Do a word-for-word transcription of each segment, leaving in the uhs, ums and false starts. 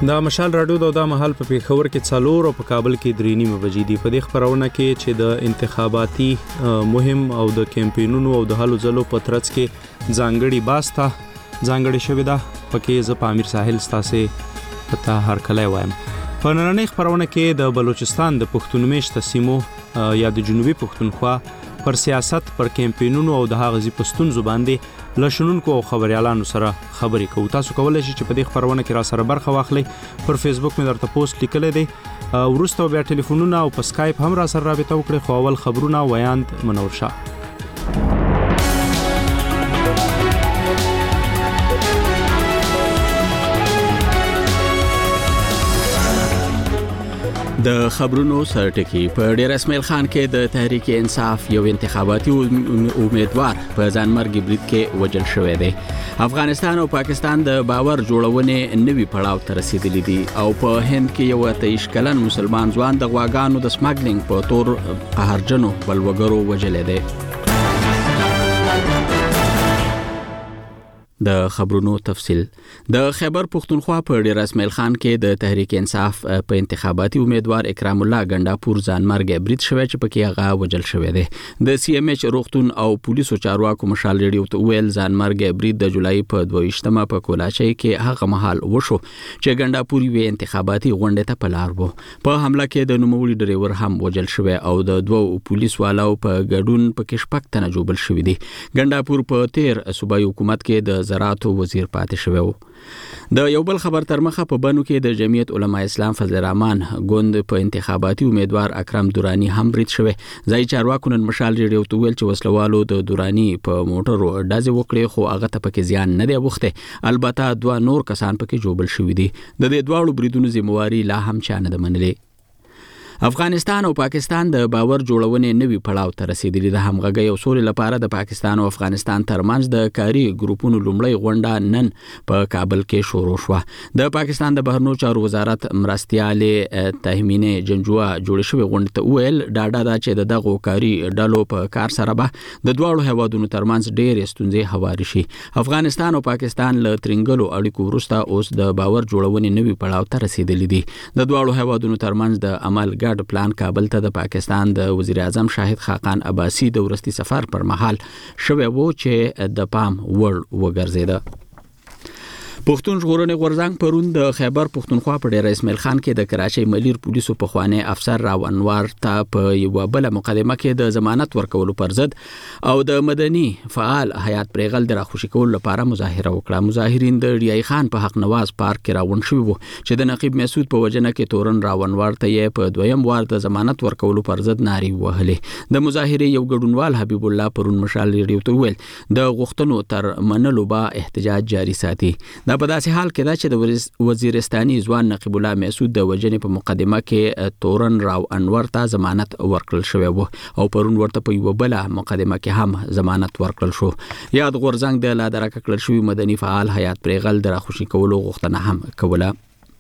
دا مشال رادیو د دا محل په پیښور کې څلور او په کابل کې درې نیمه بجې دی. په دې خبرونه کې چې د انتخاباتي مهم او د کمپاینونو او د هلو ځلو په ترڅ کې ځانګړي باسته ځانګړي شوې ده. پکې زه په امیر ساحل ستاسې پته هر کله وایم. په نننۍ خبرونه کې د بلوچستان د پښتون میشته سیمو یا د جنوبي پښتونخوا پر سیاست، پر کمپاینونو او د هغه ځای په ستونزو باندې له شنونکو او خبريالانو سره خبرې کوو. تاسو کولی شئ چې په دې خبرونه کې را سره برخه واخلئ. پر فیسبوک مې درته پوسټ لیکلی دی. وروسته بیا ټلیفونونه او په سکایپ هم را سره رابطه وکړئ. خو اول خبرونه ویاند منور شاه. د خبرونو سرټکی په ډیر اسماعیل خان کې د تحریک انصاف یو انتخاباتي امیدوار په ځانمرګي برید کې وژل شوی دی. افغانستان او پاکستان د باور جوړونې نوي پړاو ته رسیدلی دي او په هند کې یو تیش کلن مسلمان ځوان د غواګانو د سمګلینګ په تور قهرجنو بلوګرو وژل دی. د خبرونو تفصیل. د خیبر پختونخوا په ډیر اسماعیل خان کې د تحریک انصاف په انتخاباتي امیدوار اکرام الله ګنډاپور ځانمرګ برید شوی چې پکې هغه وژل شوی دی. د سی ام ایچ روغتون او پولیسو چارواکو مشال ریډیو ته ویل ځانمرګ برید د جولای په دویشتمه په کولاچۍ کې هغه مهال وشو چې ګنډاپور وی انتخاباتي غونډه ته پلار وو. په حمله کې د نوموړي ډریور هم وژل شوی او د دوه پولیس والو په ګډون په شپږ تنه جوړل شوی دی. ګنډاپور په تیر صوبایي حکومت کې د زراعتو وزیر پاتې شوی و. د یو بل خبر تر مخه په بنو کې د جمعیت علما اسلام فضل الرحمن ګوند په انتخاباتي امیدوار اکرم دورانی هم برید شوی. ځای چارواکو نن مشال ریډیو ته ویل چې وسلوالو د دورانی په موټرو ډازې وکړې خو هغه ته پکې زیان نه دی اوښتی. البته دوه نور کسان پکې جوړل شوي دي. د دې دواړو بریدونو ذمہواری لا هم چا نه ده منلې. افغانستان او پاکستان د باور جوړونې نوي پړاو ته رسیدلي ده. همغږي او سولې لپاره د پاکستان او افغانستان ترمنځ د کاري ګروپونو لومړی غونډه نن په کابل کې شروع شوه. د پاکستان د بهرنیو چارو وزارت مرستیال تهمینه جنجوا جوړ شوی غونډه ته ویل ډاډه ده چې دغه کاري ډلو په کار سره به د دواړو هیوادونو ترمنځ ډېرې ستونزې هواري شي. افغانستان او پاکستان له ترنګلو اړیکو وروسته اوس د باور جوړونې نوي پړاو ته رسیدلي دي. د دواړو هیوادونو ترمنځ د عمل ګډ پلان کابل ته د پاکستان د وزیر اعظم شاهد خاقان عباسی د ورستي سفر پر مهال شوی وو چې د پام وړ وګرځیده. پښتون ژغورنې غورځنګ پرون د خیبر پښتونخوا په ډیر اسماعیل خان کې د کراچۍ ملیر پولیسو په خوانی افسر راو انوار ته په یو بل مقدمه کې د ضمانت ورکولو پر ضد او د مدني فعال حیات پرېغل د راخوشي کولو لپاره مظاهره وکړه. مظاهرین د ریای خان په حق نواز پارک کې راوند شوي وو چې د نقیب مسعود په وجنه کې تورن راو انوار ته یې په دویم وار د ضمانت ورکولو پر ضد ناري وهلې. د مظاهرې یو ګډونوال حبیب الله پرون مشال ریډیو ته ویل د غوښتنو تر منلو به احتجاج جاری ساتي. دا په داسې حال کې دا چې د وزیرستاني ځوان نقیب الله مسعود د وجنې په مقدمه کې تورن راو انور ته ضمانت ورکړل شوی و او پرون ورته په یو بل مقدمه کې هم ضمانت ورکړل شو. یاد غورځنګ د لا درکه کړل شوی مدني فعال حیات پرېغل د راخوشي کولو غوښتنه هم کوله.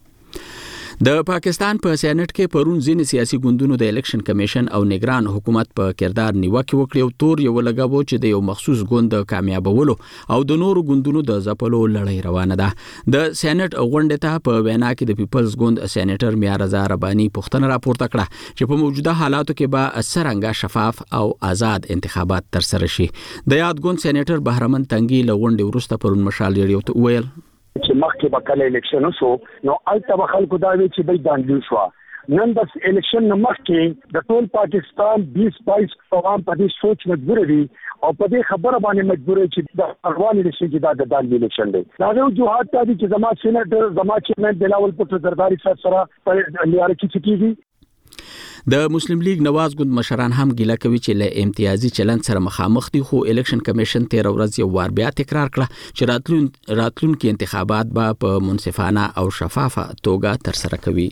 د پاکستان په سېنات کې پرون ځینې سیاسي ګوندونو د الیکشن کمیشن او نگران حکومت په کردار نیوکه وکړي او تور یو لګاوه چې د یو مخصوص ګوند کامیابولو او د نورو ګوندونو د ځپلو لړۍ روانه ده. د سېنات غونډه ته په وینا کې د پیپلز ګوند سېنیټر میا رضا ربانی پښتنه راپورته کړه چې په موجوده حالاتو کې به څرنګه شفاف او آزاد انتخابات ترسره شي. د یاد ګوند سېنیټر بهرمن تنګي له غونډې وروسته پرون مشال ریډیو ته ویل چې مخکې به کله الیکشن وشو نو هلته به خلکو دا وی چې دوی دانګل شوه. نن د الیکشن نه مخکې د ټول پاکستان بیس بایس عوام په دې سوچ مجبور دي او په دې خبره باندې مجبور دي چې د افغان الیکشن کې دا د دانګل الیکشن دی. دا یو جوهات ته دي چې زما سېنیټر زما چیرمن بلاول پټ زرداری صاحب سره په لیاره کې چکیږي. د مسلم لیگ نواز ګوند مشران هم ګیله کوي چې له امتیازي چلند سره مخامخ دي خو الیکشن کمیشن تیر ورځ یو وار بیا تکرار کړه چې راتلون راتلونکي انتخابات به په منصفانه او شفافه توګه ترسره کوي.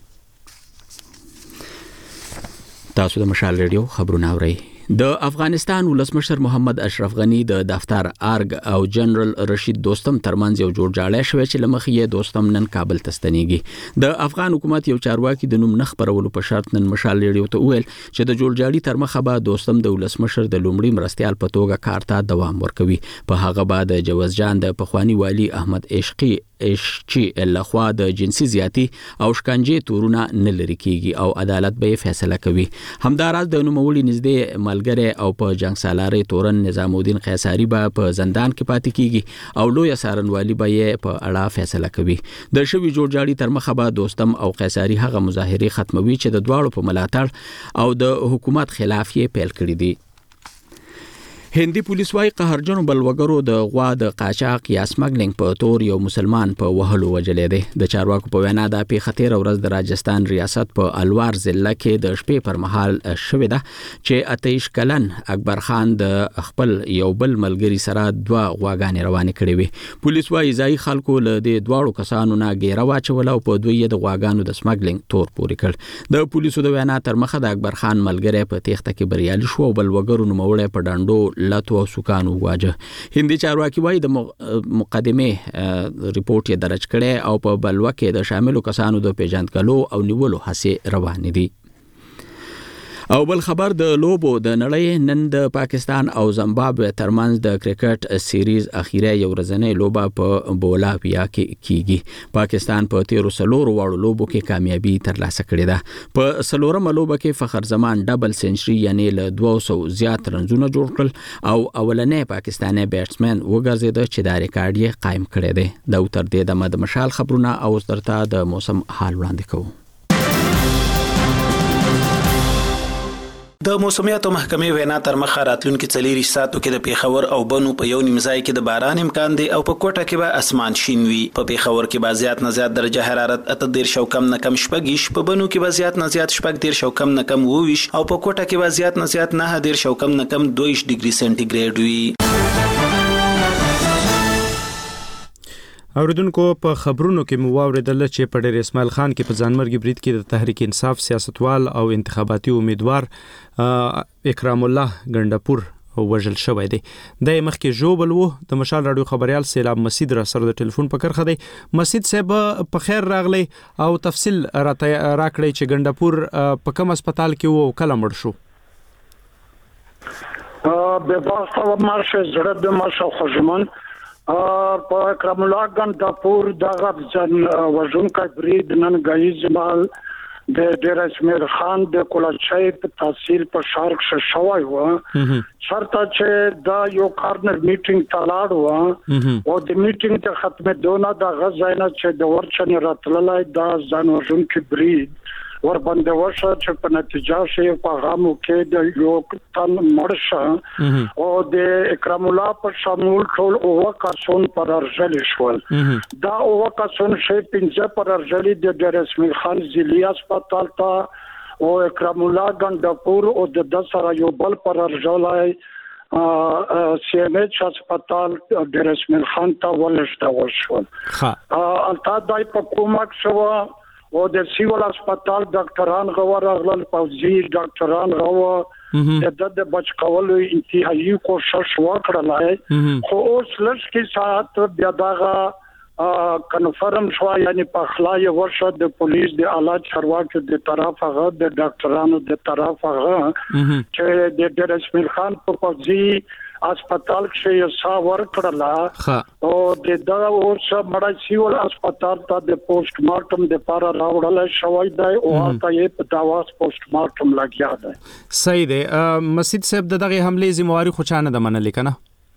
تاسو د مشال ریډیو خبرونه اورئ. د افغانستان ولسمشر محمد اشرف غنی د دفتر ارګ او جنرال رشید دوستم ترمنځ یو جوړجاړی شوی چې لمخې یې دوستم نن کابل ته ستنیږي. د افغان حکومت یو چارواکي د نوم نخ پرولو په شرط نن مشال ریډیو ته ویل چې د جوړجاړي تر مخه به دوستم د ولسمشر د لومړي مرستیال په توګه کار ته دوام ورکوي. په هغه بعد جواز جان د پخوانی والی احمد عشقي داعشچی لخوا د جنسي زیاتی او شکنجې تورونه نه لري کیږي او عدالت به فیصله کوي. همداراز د نوموړي نږدې ملګری او په جنگ سالاري تورن نظام الدین قیصری به په زندان کې پاتې کیږي او لوی سارنوالي به یې په اړه فیصله کوي. د شوی جوړجاړي تر مخه به دوستم او قیصری هغه مظاهره ختموي چې د دواړو په ملاتړ او د حکومت خلاف یې پیل کړی دی. هندي پولیس وايي قهرجنو بلوګرو د غوا د قاچاق یا سمګلینګ په تور یو مسلمان په وهلو وجلې دی. د چارواکو په وینا د پیښه تیر ورځ د راجستان ریاست په الوار ضلع کې د شپې پر مهال شوې ده چې اتهش کلن اکبر خان د خپل یو بل ملګری سره دوه غواګانې روانې کړې وي. پولیس وايي ځای خلکو له دې دواړو کسانو نه ګیره واچول او په دوی د غواګانو د سمګلینګ تور پورې کړ. د پولیسو د وینا تر مخه د اکبر خان ملګری په تېښته کې بریالي شو او بلوګرو نوموړی په ډانډو لاتو او سکانو واجه. هندي چارواکي وايي د مقدمه ریپورت یې درج کړي او په بلوه کې د شاملو کسانو د پیژندګلو او نیولو هڅې روانې دي. او بل خبر د لوبو د نړۍ نن د پاکستان او زیمبابوې ترمنځ د کرکټ سیریز اخیره یو ورځنۍ لوبه په بولاویا کې کیږي. پاکستان په تیرو سلورو واړو لوبو کې کامیابی ترلاسه کړې ده. په سلورمه لوبه کې فخر زمان ډبل سنچري یعنی له دوه سوه زیات رنزونه جوړ کړل او اولنې پاکستاني بیټسمن وګرځید چې دا ریکارډ یې قائم کړی دی. دا تر دې دمه د مشال خبرونه او سترته د موسم حال وړاندې کوو. د موسمیاتو محکمې وینا تر مخه راتلونکي څلور ساعتو کې د پیښور او بنو په یو نیم ځای کې د باران امکان دی او په کوټه کې به اسمان شین وي. په پیښور کې به زیات نه زیات درجه حرارت اته دېرش او کم نه کم شپږ، په بنو کې به زیات نه زیات شپږ دېرش او کم نه کم اووه او په کوټه کې به زیات نه زیات نهه دېرش او کم نه کم دوه ویشت ډیګري سنټیګریډ وي. اوریدونکو په خبرونو کې مو واوریدل چې په ډېر اسماعیل خان کې په ځانمرګي برید کې د تحریک انصاف سیاستوال او انتخاباتي امیدوار اکرام الله ګندپور وژل شوی دی. د مخکې جوبل وو. د مشال رادیو خبريال سیلاب مسید را سره د ټلیفون په کرخه دی. مسید صاحب په خیر راغلی او تفصیل راته راکړی چې ګندپور په کوم هسپتال کې وو او کله مړ شو. به واسطه مارشه زړه د مارشه خوشمن په اکرام الله ګندپور دغه ځن وژونکی برید نن غایز مال د ډیر اسمیر خان د کولچای په تحصیل په شارک شوی و. شرطه چې دا یو کارنر میټینګ تلاړ و او د میټینګ ته ختمه دونه د غزاینه چې د ورچنې راتللای دا ځان وژونکی برید ور باندې ورشه چې په نتیجه شي په غامو کې د یو تن مرشه او د اکرام الله په شامل ټول او کسون پر ارجل شول. دا او کسون شي پنځه پر ارجل د ډیر اسماعیل خان ضلعي هسپتال ته او اکرام الله ګندپور او د دسره یو بل پر ارجل سی ام ایچ هسپتال ډیر اسماعیل خان ته ولشتول شول. البته دای په کومک شو او د سیول هسپتال ډاکټران غوړ راغلل، پوځي ډاکټران غوړ د د بچ کولو انتهایی کوشش وکړلای. خو اوس لږ کې ساعت بیا دغه کنفرم شو یعنی په خلای ورشه د پولیس د اعلی چارواکو د طرفه د ډاکټرانو د طرفه چې د ډیر اسماعیل خان په پوځي هسپتال کې یو سا ور کړلا او د دا اوس مړ سیول هسپتال ته د پوسټ مارټم د پاره راوړل شوی دی او هغه یې په داواس پوسټ مارټم لګیا دی. صحیح دی. مسید صاحب دغه حمله ذمہواری خو چانه د منل کنه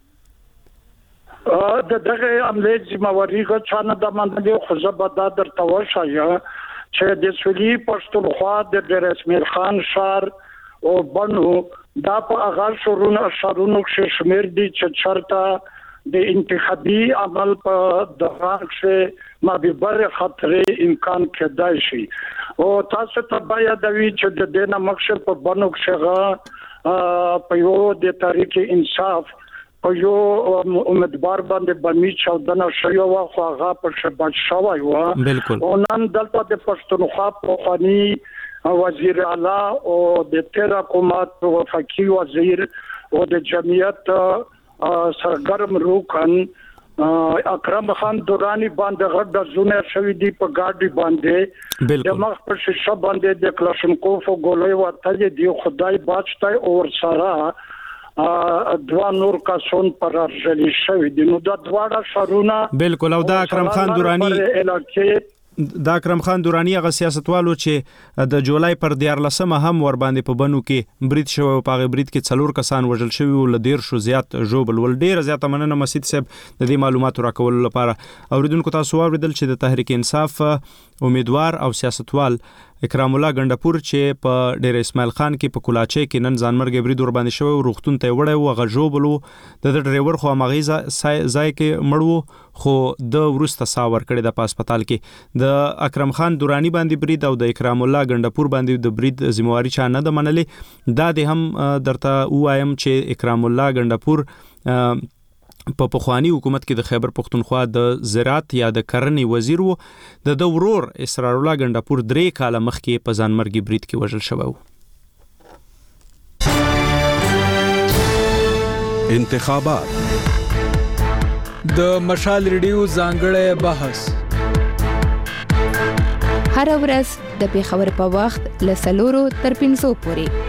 د دغه حمله ذمہواری خو چانه د منل خو زبدا در توشایا چې د سولي پښتونخوا د ډیر اسماعیل خان شهر او بنو دا په اغاز شورونه شارونو کې شمیر دي چې چرته د انتخابي عمل په دوران کې ما به بر خطرې امکان کېدای شي او تاسو ته باید وی چې د دې نه مقصد په بنو کې په یو د تاریخ انصاف په یو امیدوار باندې بمی چودنه شوی او هغه په شبات شوی و او نن دلته د پښتونخوا په فني وزیر اعلی او د تیر حکومت وفاقي وزیر او د جمعیت سرګرم روکن اکرم خان دورانی باندې غږ د زونه شوی دی په ګاډي باندې د مخ په شیشه باندې د کلاشنکوف ګولې ورته دی خدای بچتای او سره دوا نور کسان پر ارجلی شوی دي. نو دا دواړه شارونه بالکل. او دا اکرم خان دورانی دا اکرم خان دورانی هغه سیاستوالو چې د جولای پر دیارلسمه هم ور باندې په بنو کې برید شو او په برید کې څلور کسان وژل شوی او لدیر شو زیات ژوبل ول. ډیر زیات مننه مسعود صاحب د دې معلوماتو راکول لپاره. اوریدونکو تاسو اوریدل چې د تحریک انصاف امیدوار او سیاستوال اکرام الله غندپور چې په ډیر اسماعیل خان کې په کولاچي کې نن ځانمرګ برید ور باندې شو او روختون ته وړي او غژوبلو د ډرایور خو مغیزه ځای کې مړو خو د ورسته ساور کړي د هسپتال کې. د اکرم خان دورانی باندې برید او د اکرام الله غندپور باندې د برید ذمہواری چا نه د منلې. دا د هم درته وایم چې اکرام الله غندپور په پخوانی حکومت کې د خیبر پختونخوا د زراعت یا د کرنې وزیر وو. د د ورور اسرار الله غندپور درې کاله مخکې په ځانمرګي برید کې وژل شوی و. انتخابات د مشال ریډیو ځانګړی بحث هر ورځ د پیښور په وخت له سلورو تر پنځو پورې.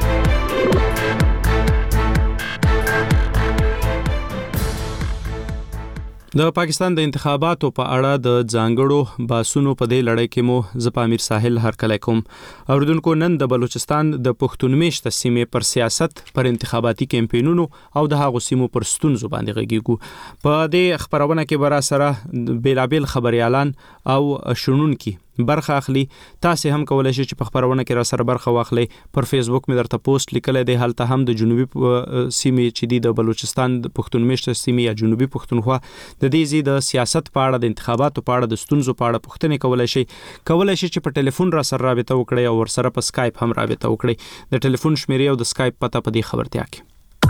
د پاکستان د انتخاباتو په اړه د ځانګړو باسونو په دې لړۍ کې مو زه په امیر ساحل هرکلی کوم. اوریدونکو نن د بلوچستان د پښتون میشته سیمې پر سیاست، پر انتخاباتي کمپاینونو او د هغو سیمو پر ستونزو باندې غږیږو. په دې خبرونه کې برا سره بیلابیل خبريالان او شنونکي برخه اخلي. تاسو هم کولای شئ چې په خبرونه کې را سره برخه واخلئ. پر فیسبوک مې درته پوسټ لیکلی دی، هلته هم د جنوبي سیمې چې دی د بلوچستان د پښتون میشته سیمې یا جنوبي پښتونخوا د دې زی د سیاست په اړه، د انتخاباتو په اړه، د ستونزو په اړه پوښتنې کولای شئ. کولای شئ چې په ټلیفون را سره رابطه وکړئ او ور سره په اسکایپ هم رابطه وکړئ. د ټلیفون شمیرې او د اسکایپ پته په دې خبرتیا کې.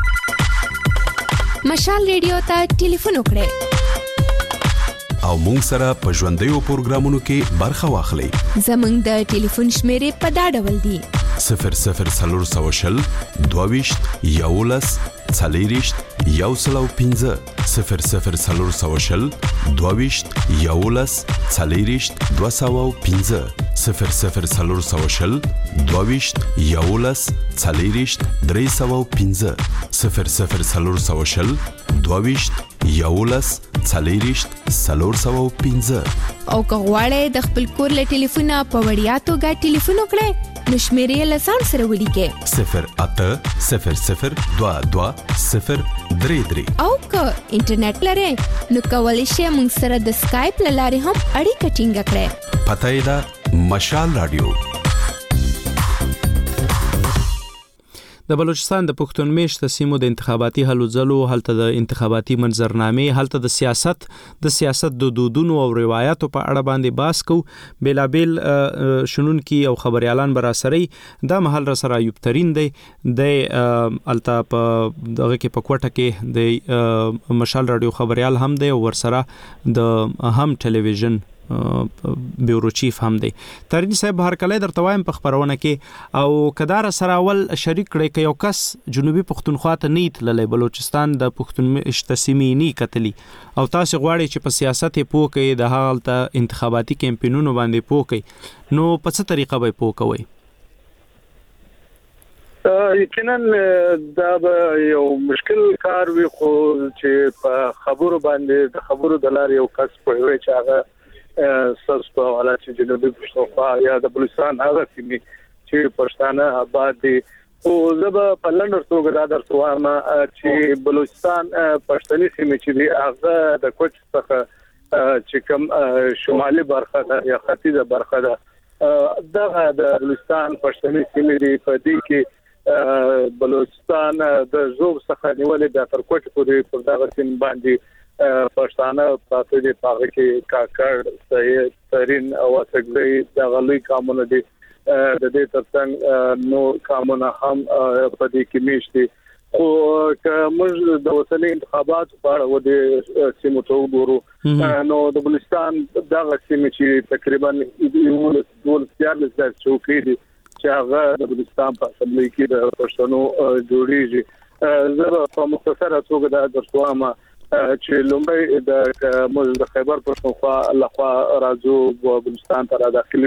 مشال ریډیو ته ټلیفون وکړئ او مونږ سره په ژوندیو پروګرامونو کې برخه واخلئ. زمونږ د ټلیفون شمیرې په دا ډول دي: صفر صفر څلور سوه شل دوه ویشت یولس څلېرویشت یو سل او پنځه صفر صفر څلور سوه شل دوه ویشت یولس څلېرویشت دوه سوه او پنځه صفر صفر څلور سوه شل دوه ویشت یولس څلېرویشت درې سوه او پنځه صفر صفر څلور سوه شل دوه ویشت یولس څلېرویشت څلور سوه او پنځه. او که غواړئ د خپل کور له ټلیفونه په وړیا توګه ټلیفون وکړئ نو شمیرې له ځان سره ولیکئ: صفر اته صفر صفر دوه دوه صفر درې درې. او که انټرنیټ لرئ نو کولی شئ موږ سره د اسکایپ له لارې هم اړیکه ټینګه کړئ. پته یې ده مشال رادیو. د بلوچستان د پښتون میشته سیمو د انتخاباتي هلو ځلو، هلته د انتخاباتي منظرنامې، هلته د سیاست د سیاست د دودونو او روایتو په اړه باندې باس کو. بیلابیل شنونکي او خبريالان برا سره دا محل را سره ایوب ترين دی د الته په دغه کې په کوټه کې د مشال رادیو خبريال هم دی او ور سره د هم ټلویزیون بیورو چیف هم دی. ترین صاحب هر کله درته وایم په خبرونه کې او کدار سره اول شریک کړي ک یو کس جنوبي پښتونخوا ته نیت للی بلوچستان د پښتون میشته سیمې نی کتلی او تاسو غواړئ چې په سیاست پوه کې د حالت انتخاباتي کمپاینونو باندې پوه کې نو په څه طریقه به پوه کوئ؟ یقینا دا یو مشکل کار وي خو چې په خبرو باندې د خبرو د لارې یو کس په وی چې هغه سسپا والا چې جنوبي پښتونخوا یا د بلوچستان هغه سیمې چې پښتانه آباد دي او زب په لندن توګه دا درته وایم چې بلوچستان پښتني سیمې چې دی هغه د کوچ څخه چې کوم شمالي برخه ده یا ختیځه برخه ده دغه د بلوچستان پښتني سیمې دی په دې کې بلوچستان د زوب څخه نیولې د تر کوټ پورې پر دغه سیم باندې پښتانه پاتې دي پاره کې کاکړ سید ترين او څنګه د غلي قانون دي د دې ترڅنګ نو قانون هم په دې کې میشتي خو که موږ د وطني انتخابات په اړه و دې سیمو ته وګورو نو د بلوچستان دغه سیمې چې تقریبا یو ډول سیارل ځای چوکې دي چې هغه د بلوچستان په اسمبلی کې د پښتنو جوړیږي. زه په مختصره توګه دا درته چې لومړی د موږ د خیبر پښتونخوا لخوا راځو او بلوچستان ته داخلي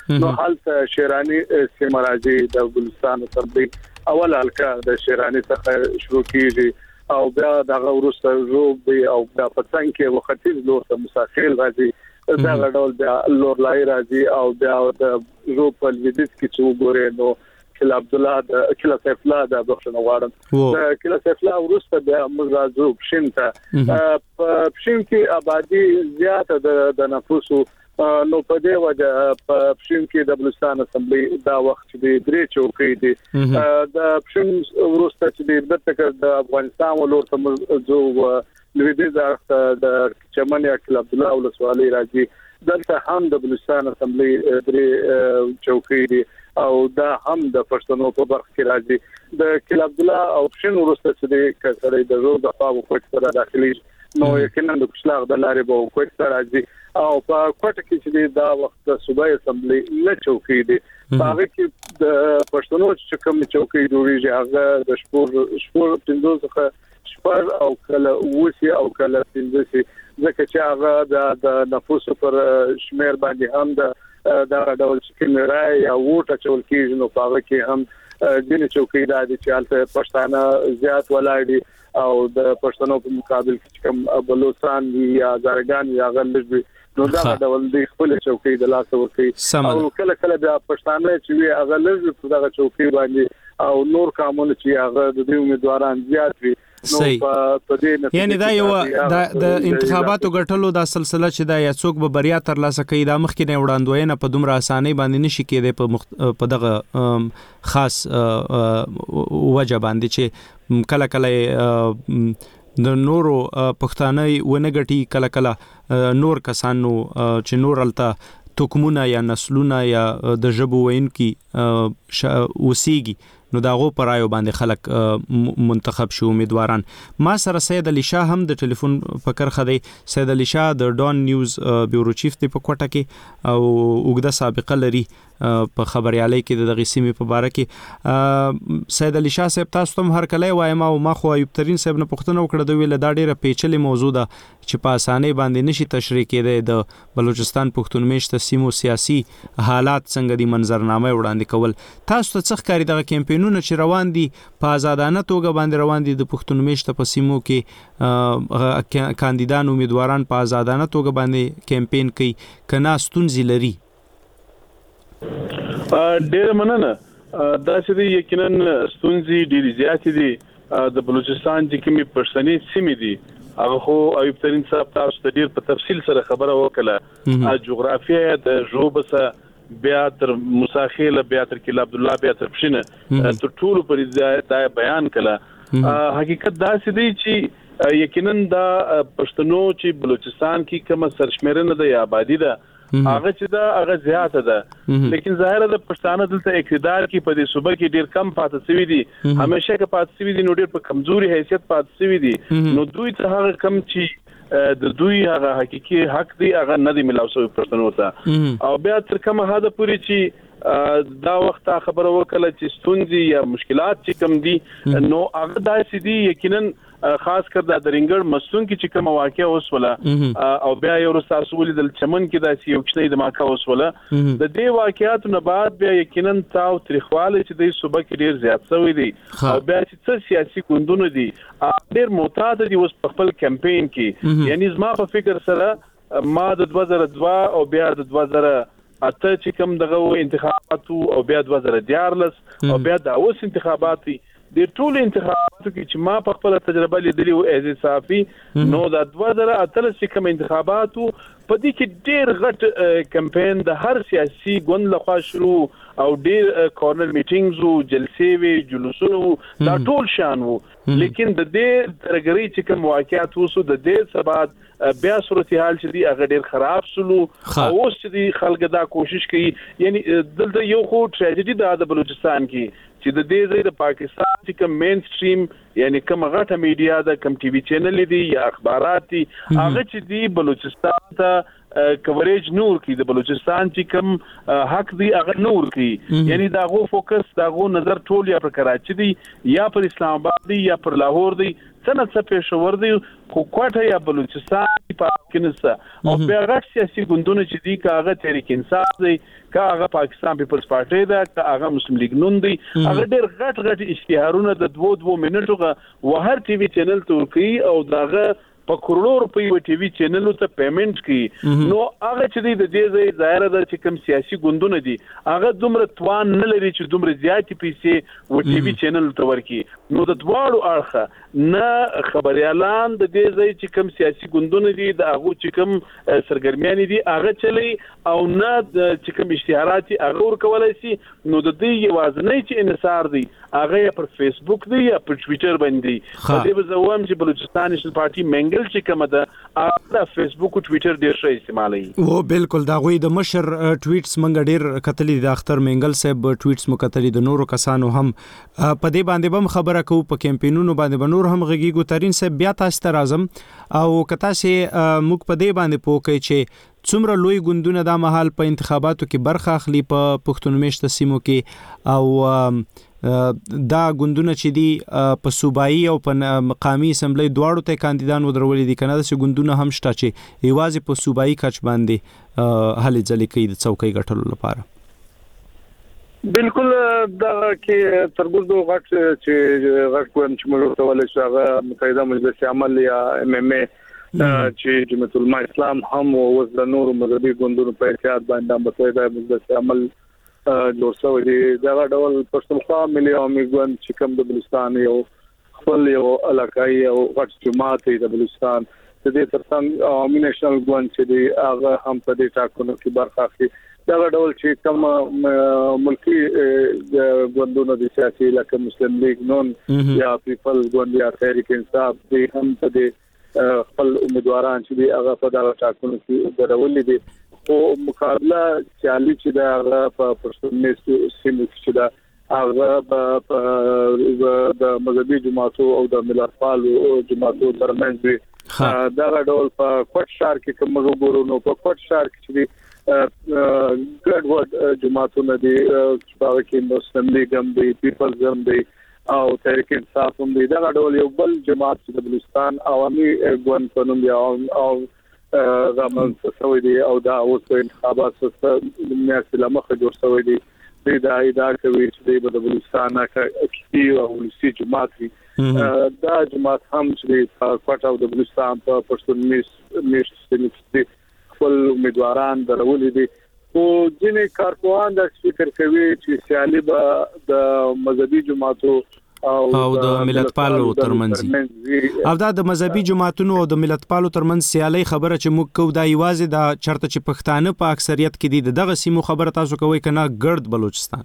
نو حالت شیرانی سیمه راځي د بلوچستان اسمبلی اول حلقه د شیرانی څخه شروع کیږي او بیا دغه ورسته روب او بیا پڅنګ کې وختیز لور ته مساخیل راځي دا غډول بیا لور لای راځي او بیا د روب په لویدیس کې چې وګورئ نو کله عبد الله د کله سیف الله د بخښنه غواړم د کله سیف الله ورسته بیا موږ راځو پښین ته په پښین کې آبادی زیاته د نفوسو نو په دې وجه په پښین کې د بلوچستان اسمبلی دا وخت دی درې چوکۍ دي د پښین ورسته چې د تک د افغانستان ولور ته جو لویدیز د چمن یا کله عبد الله ولسوالۍ راځي دلته هم د بلوچستان اسمبلی درې چوکۍ دي او دا هم د پښتنو په برخه کې راځي د کله عبد الله او پښین ورسته چې د کسرې د روغ د پاو کوټ سره داخلي نو یقینا د کشلاغ د لارې به کوټ سره راځي او په کوټ کې چې دا وخت د صوبایي اسمبلی له چوکۍ دي هغه کې د پښتنو چې کوم چوکۍ جوړیږي هغه د شپور شپور پندوز څخه شپور او کله وسی او کله پندوسی ځکه چې هغه د نفوس پر شمیر باندې هم د دا ډول چې راي یا ووټ چول کېږي نو هغه کې هم د چوکۍ د چې حالت پښتانه زیات ولاړ او د پښتنو په مقابل کې کوم بلوچستان یا زرګان یا غلبي نو دا ډول د خپل چوکۍ د لاس ورکي او کله کله د پښتانه چې هغه لږ په دغه چوکۍ باندې او نور قانون چې هغه د دې امیدواران زیات وي یعنی دا یو د انتخاباتو ګټلو دا سلسله چې دا یا څوک به بریا تر لاسه کوي دا مخکې نه وړاندوینه په دومره اسانۍ باندې نشي کېدای په مخ... په دغه خاص وجه باندې چې کله کله د نورو پښتانه ونه ګټي کله کله نور کسانو چې نور الته توکمونه یا نسلونه یا د ژبو وینکي وسیږي نو داغو پرایو باندې خلک منتخب شو امیدواران. ما سره سید علي شاه هم د ټلیفون فکر خدي. سید علي شاه د ډون نیوز بیورو چیف دی په کوټه کې او وګړه سابقه لري په خبريالۍ کې د دغه سیمې په باره کې. سید علي شاه صاحب تاسو ته هر کله وایم او ما خو ایوب ترين صاحب نه پوښتنه وکړه د ویل دا ډیره پیچلې موضوع ده چې په اسانۍ باندې نشي تشریح کېدای د بلوچستان پښتون میشته سیمو سیاسي حالات څنګه دي منظرنامه وړاندې کول. تاسو ته څه ښکاري دغه کمپاینونه چې روان دي په آزادانه توګه باندې روان دي د پښتون میشته په سیمو کې کاندیدان امیدواران په آزادانه توګه باندې کمپاین کوي کنا ستونزې لري؟ ډېر مننه. دا چې یقینا ستونزې ډېرې زیاتې دي د بلوچستان چې کومې پښتني سیمې دي هغه خو ایوب ترين صاحب تاسو ته ډېر په تفصیل سره خبره وکړه. جغرافیه د ژوبسه بیا تر مساخیل بیا تر کله عبد الله بیا تر پښینه تر ټولو پر دا بیان کړه. حقیقت دا چې دی چې یقینا دا پښتنو چې بلوچستان کې کوم سرشمیرنه د آبادی ده هغه چې دا هغه زیاته ده لیکن ظاهر ده پښتانه دلته اقتدار کې په دې صوبه کې ډیر کم پاتې شوی دي همیشه کې پاتې شوی دي نو ډیر په کمزوري حیثیت پاتې شوی دي نو دوی ته هغه کم چې د دوی هغه حقيقي حق دی هغه نه دی ملاو شوی پښتنو ته او بیا تر کومه حد پورې چې دا وخت خبره وکړه چې ستونزې یا مشکلات چې کم دي نو هغه داسې دي یقینا خاص کر د درنګړ مسون کې چې کوم واقعیا اوس ولا او بیا یو رساسو ولې د چمن کې داسې یو کښنې د ماکا اوس ولا د دې واقعیاتو نه بعد بیا یقینا تاو تاریخواله چې د صوبه کې ډیر زیات شوی دی او بیا چې څه سیاسي ګوندونه دي ډیر معتاد دي اوس په خپل کمپاین کې یعنی زما په فکر سره ما د دوه زره دوه او بیا د دوه زره اته چې کوم دغه انتخاباتو او بیا دوه زره دیارلس او بیا د اوس انتخاباتي د ټول انتخاباتو کې چې ما په خپل تجربه لیدلې او ایز صافي نو د دوه زره اته چې کوم انتخاباتو په دې کې ډېر غټ کمپاین د هر سیاسي ګوند لخوا شروع او ډېر کورنر میټینګز او جلسې وی جلوسونه دا ټول شان وو لیکن د دې ترګری چې کوم واقعیت وسو د دې سبات بیا صورتحال چې دی هغه ډېر خراب سلو او اوس چې خلک دا کوشش کوي یعنی دلته یو خو ټریجډي دا د بلوچستان کې چې د دې ځای د پاکستان چې کوم مین سټریم یعنی کوم غټه میډیا د کوم ټي وي چینل دي یا اخبارات دي هغه چې دی بلوچستان ته کوریج نور کی د بلوچستان چې کوم حق دی هغه نور کی یعنی داغو فوکس داغو نظر ټول یا پر کراچي دی یا پر اسلام آباد دی یا پر لاهور دی څنګه څه پېښور دی خو کوټه یا بلوچستان په کینسه او بیا غټ سیاسي ګوندونه چې دی کاغه تحریک انصاف دی کاغه پاکستان پیپلز پارټي دا کاغه مسلم لیگ نون دی هغه ډېر غټ غټ اشتهارونه د دوه دوه منټو وهر ټي وي چینل تورکی او داغه په کروڑو روپۍ و ټي وي چینلو ته پیمنٹ کی نو هغه چې دی د دې ځای ظاهر ده چې کوم سیاسي ګوندونه دي هغه دومره توان نه لري چې دومره زیاتې پیسې و ټي وي چینل ته ورکي نو د دواړو اړخه نه خبريالان د دې ځای چې کوم سیاسي ګوندونه دي د هغه چې کوم سرګرمیان دي هغه چلی او نه چې کوم اشتهارات هغه ورکولای شي نو د دې یوازنۍ چې انحصار دی هغه پر فیسبوک دی یا پر ټوئیټر باندې په دې بزوام چې بلوچستان نېشنل پارټي منګل چې کومه ده هغه فیسبوک او ټوئیټر ډیر ښه استعمالوي او بالکل دا غوي د مشر ټویټس منګ ډیر کتلې د اختر منګل صاحب ټویټس مو کتلې د نورو کسانو هم په دې باندې بم خبره کو په کمپینونو باندې نور هم غږیږو ترين صاحب بیا تاسو ته راځم او کتا سي موږ په دې باندې پوکې چې څومره لوی ګوندونه د مهال په انتخاباتو کې برخه اخلي په پښتون میشته سیمو کې او دا ګوندونه چې دي په صوبایي او په مقامی اسمبلی دواړو ته کاندیدان ودرولې دي کنه د ګوندونه هم شته چې ایوازي په صوبایي کچ باندې هلې ځلې کوي د څوکۍ ګټلو لپاره بالکل دا کې ترګردو غټ چې غټ کوم چې موږ ته ولې شغه متحده مجلس عمل یا ام ام ای چې جمعیت العلماء اسلام هم او د نور مذهبي ګوندونو په اتحاد باندې متحده مجلس عمل جوړ شوی دی دا ډول پښتونخوا ملي عوامي ګوند چې کوم د بلوچستان یو خپل یو علاقائی او غټ جماعت دی د بلوچستان د دې ترڅنګ عوامي نېشنل ګوند چې دی هغه هم په دې ټاکنو کې برخه اخلي دا ډول چې کوم ملکی ګوندونو د سیاسي لکه مسلم لیگ نون یا پیپلز ګوند یا تحریک انصاف دی هم په دې خپل امیدواران چې دی هغه په دغه ټاکنو کې درولې دي او مقابله چالي چې دا په پښتون میشته سیمو کې دا هغه د مذهبي جماعتو او د ملتپالو جماعتو ترمنځ دا ډول په کوټ شهر کې کوم وګورو نو په کوټ شهر کې ګډ وډ جماعتونه دي چې کې مسلم لیگ هم دي پیپلز هم دي او تحریک انصاف هم دي دا ډول یو بل جماعت چې د بلوچستان عوامي ګوند په نوم یو او غمن څه دي او دا اوس په انتخابات سره میاشتې لمخه جوړ شوی دي دا دا کوي چې د بلوچستان کې او ولسی جماعت دي دا جماعت هم چې په کوټ او د بلوچستان په پښتون میشته خپل امیدواران درولې دي او ځینې کارپوهان د فکر کوي چې سیالي به د مذهبي جماعتو او د ملتپالو ترمنځ او دا د مذهبي جماعتونو او د ملتپالو ترمنځ سیالي خبره چې موږ کو دا ایوازي دا چرته چې پښتانه په اکثریت کې دي دغه سیمو خبره تاسو کوي کنه ګرد بلوچستان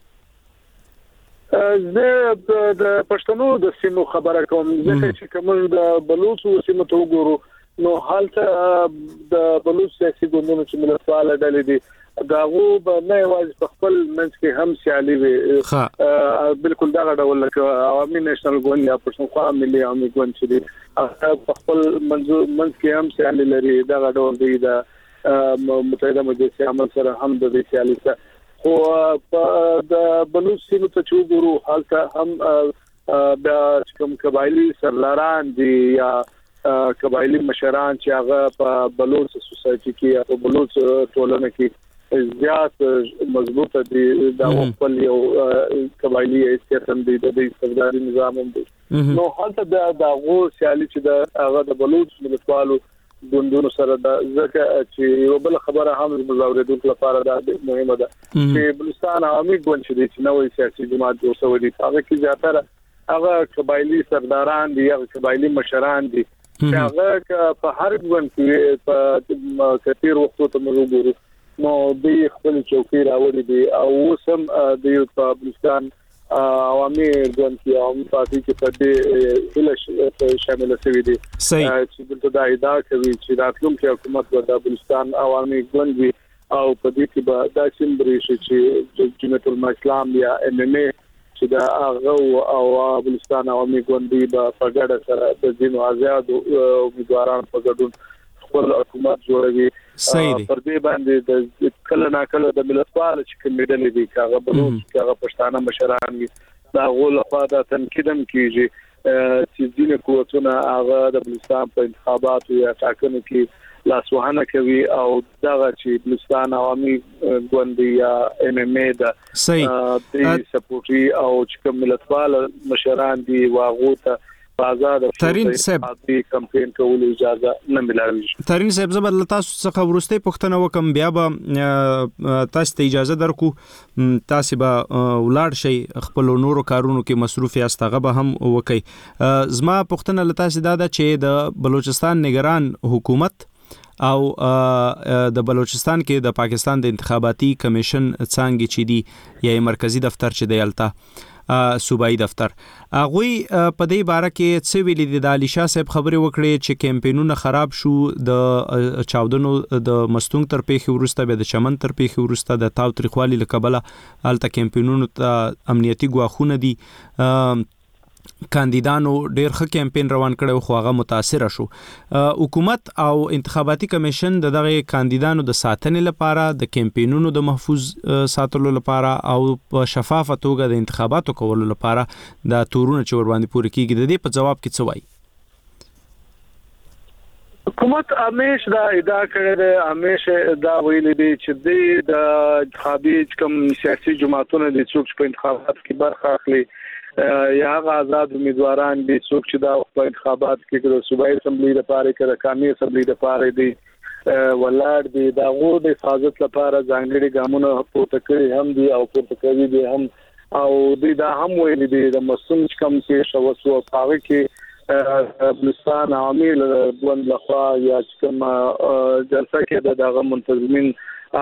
زه د پښتنو د سیمو خبره کوم ځکه چې کوم د بلوچو سیمو ته وګورو نو حالته د بلوچ سیاسي ګوندونو چې ملتپاله ډلې دي داغو به نه یوازې په خپل منځ کې هم سیالي وي بالکل دا ډول لکه عوامي نېشنل ګوند یا پښتونخوا ملي عوامي ګوند چې دي په خپل منځ کې هم سیالي لري دا ډول دی د متحده مجلس عمل سره هم د سیالي سره خو د بلوچ سیمو ته چې وګورو حالته هم د کوم قبایلی سرلاران دي یا قبایلی مشران چې هغه په بلوچ سوسایټي کې یا په بلوچ ټولنه کې زیات مضبوط دي دا خپل یو قبایلی استعمال دي د استبدادي نظام هم دي نو حالته د دغه سیالي چې د هغه د بلوچ ملتپالو ګوندونو سره د ځکه چې یو بل خبره هم مزاوریدونکو لپاره دا مهمه ده چې بلوچستان عوامي ګوند چې نوې سیاسي جماعت جوړ شوی دی هغه کې زیاتره هغه قبایلی سرداران دي هغه قبایلی مشران دي هغه په هر ګوند کې په کثیر وختو ته موږ نو د خپل چوکۍ راوړي دي او سم د بلوچستان عوامي ګوند کې عوامي پارټي کې په دې هله شامل شوی دي چې دلته دا ادعا کوي چې راتلونکي حکومت د بلوچستان عوامي ګوند وي او په دې کې به دا سیمبري چې جمعیت العلماء اسلام یا ام ام ای چې دا هغه او بلوچستان عوامي ګوند به په ګډه سره د ځینو آزاد امیدواران په ګډون خپل حکومت جوړوي پر دې باندې د کله نا کله د ملتپال چې کمیډلې دي هغه بلوچ هغه پښتانه مشران دي دا غول خواده تنقیدم کیږي چې ځینې قوتونه هغه د بلوچستان په انتخاباتو یا ټاکنو کې لاسوهنه کوي او دغه چې بلوچستان عوامي ګوند یا ام ام ای د سپورټي او چې کوم ملتپال مشران دي واغو ته آزاد ترين صاحب کمپاین کولو اجازه نه ملایوي. ترين صاحب زبر تاسو څخه ورسته پښتنه وکم بیا به تاسو ته اجازه درکو تاسو به ولاړ شي خپل نورو کارونو کې مصروف یاست هغه به هم وکي. زما پښتنه لتا سي دا چې د بلوچستان نگران حکومت او د بلوچستان کې د پاکستان د انتخاباتي کمیشن څنګه چي دي یا مرکزی دفتر چې دی التا صوبایي دفتر هغه په دې باره کې څه ویلي دي. د علي شاه صاحب خبرې وکړې چې کمپینونه خراب شو د چاودنو د مستونګ تر پیښې وروسته به د چمن تر پیښې وروسته د تاو تریخوالي لکبله الته کمپینونو ته امنیتي ګواښونه دي کاندیدانو ډېر ښه کمپاین روان کړو خو هغه متاثر شو. حکومت او انتخاباتي کمیشن د دغه کاندیدانو د ساتنې لپاره د کمپاینونو د محفوظ ساتلو لپاره او په شفافه توګه د انتخاباتو کولو لپاره د تورونه چې ور باندې پوره کیږي د دې په جواب کې څه وایي؟ حکومت همیشه دا ادعا کړې ده همیشه دا ویلي دي چې د انتخابي کوم سیاسي جماعتونو د څوک په انتخابات کې برخه اخلي یا هغه آزاد امیدواران دي څوک چې دا په انتخابات کې د صوبایي اسمبلی لپاره کې د قومي اسمبلی لپاره دي ولر دي دا غو د حفاظت لپاره ځانګړي ګامونه پورته کړی هم دي او پورته کوي دي هم او دوی دا هم ویلي دي د مسوم کم کې شوسو پاره کې بلوچستان عوامي ګوند لخوا یا کوم جلسه کې دغه منتظمین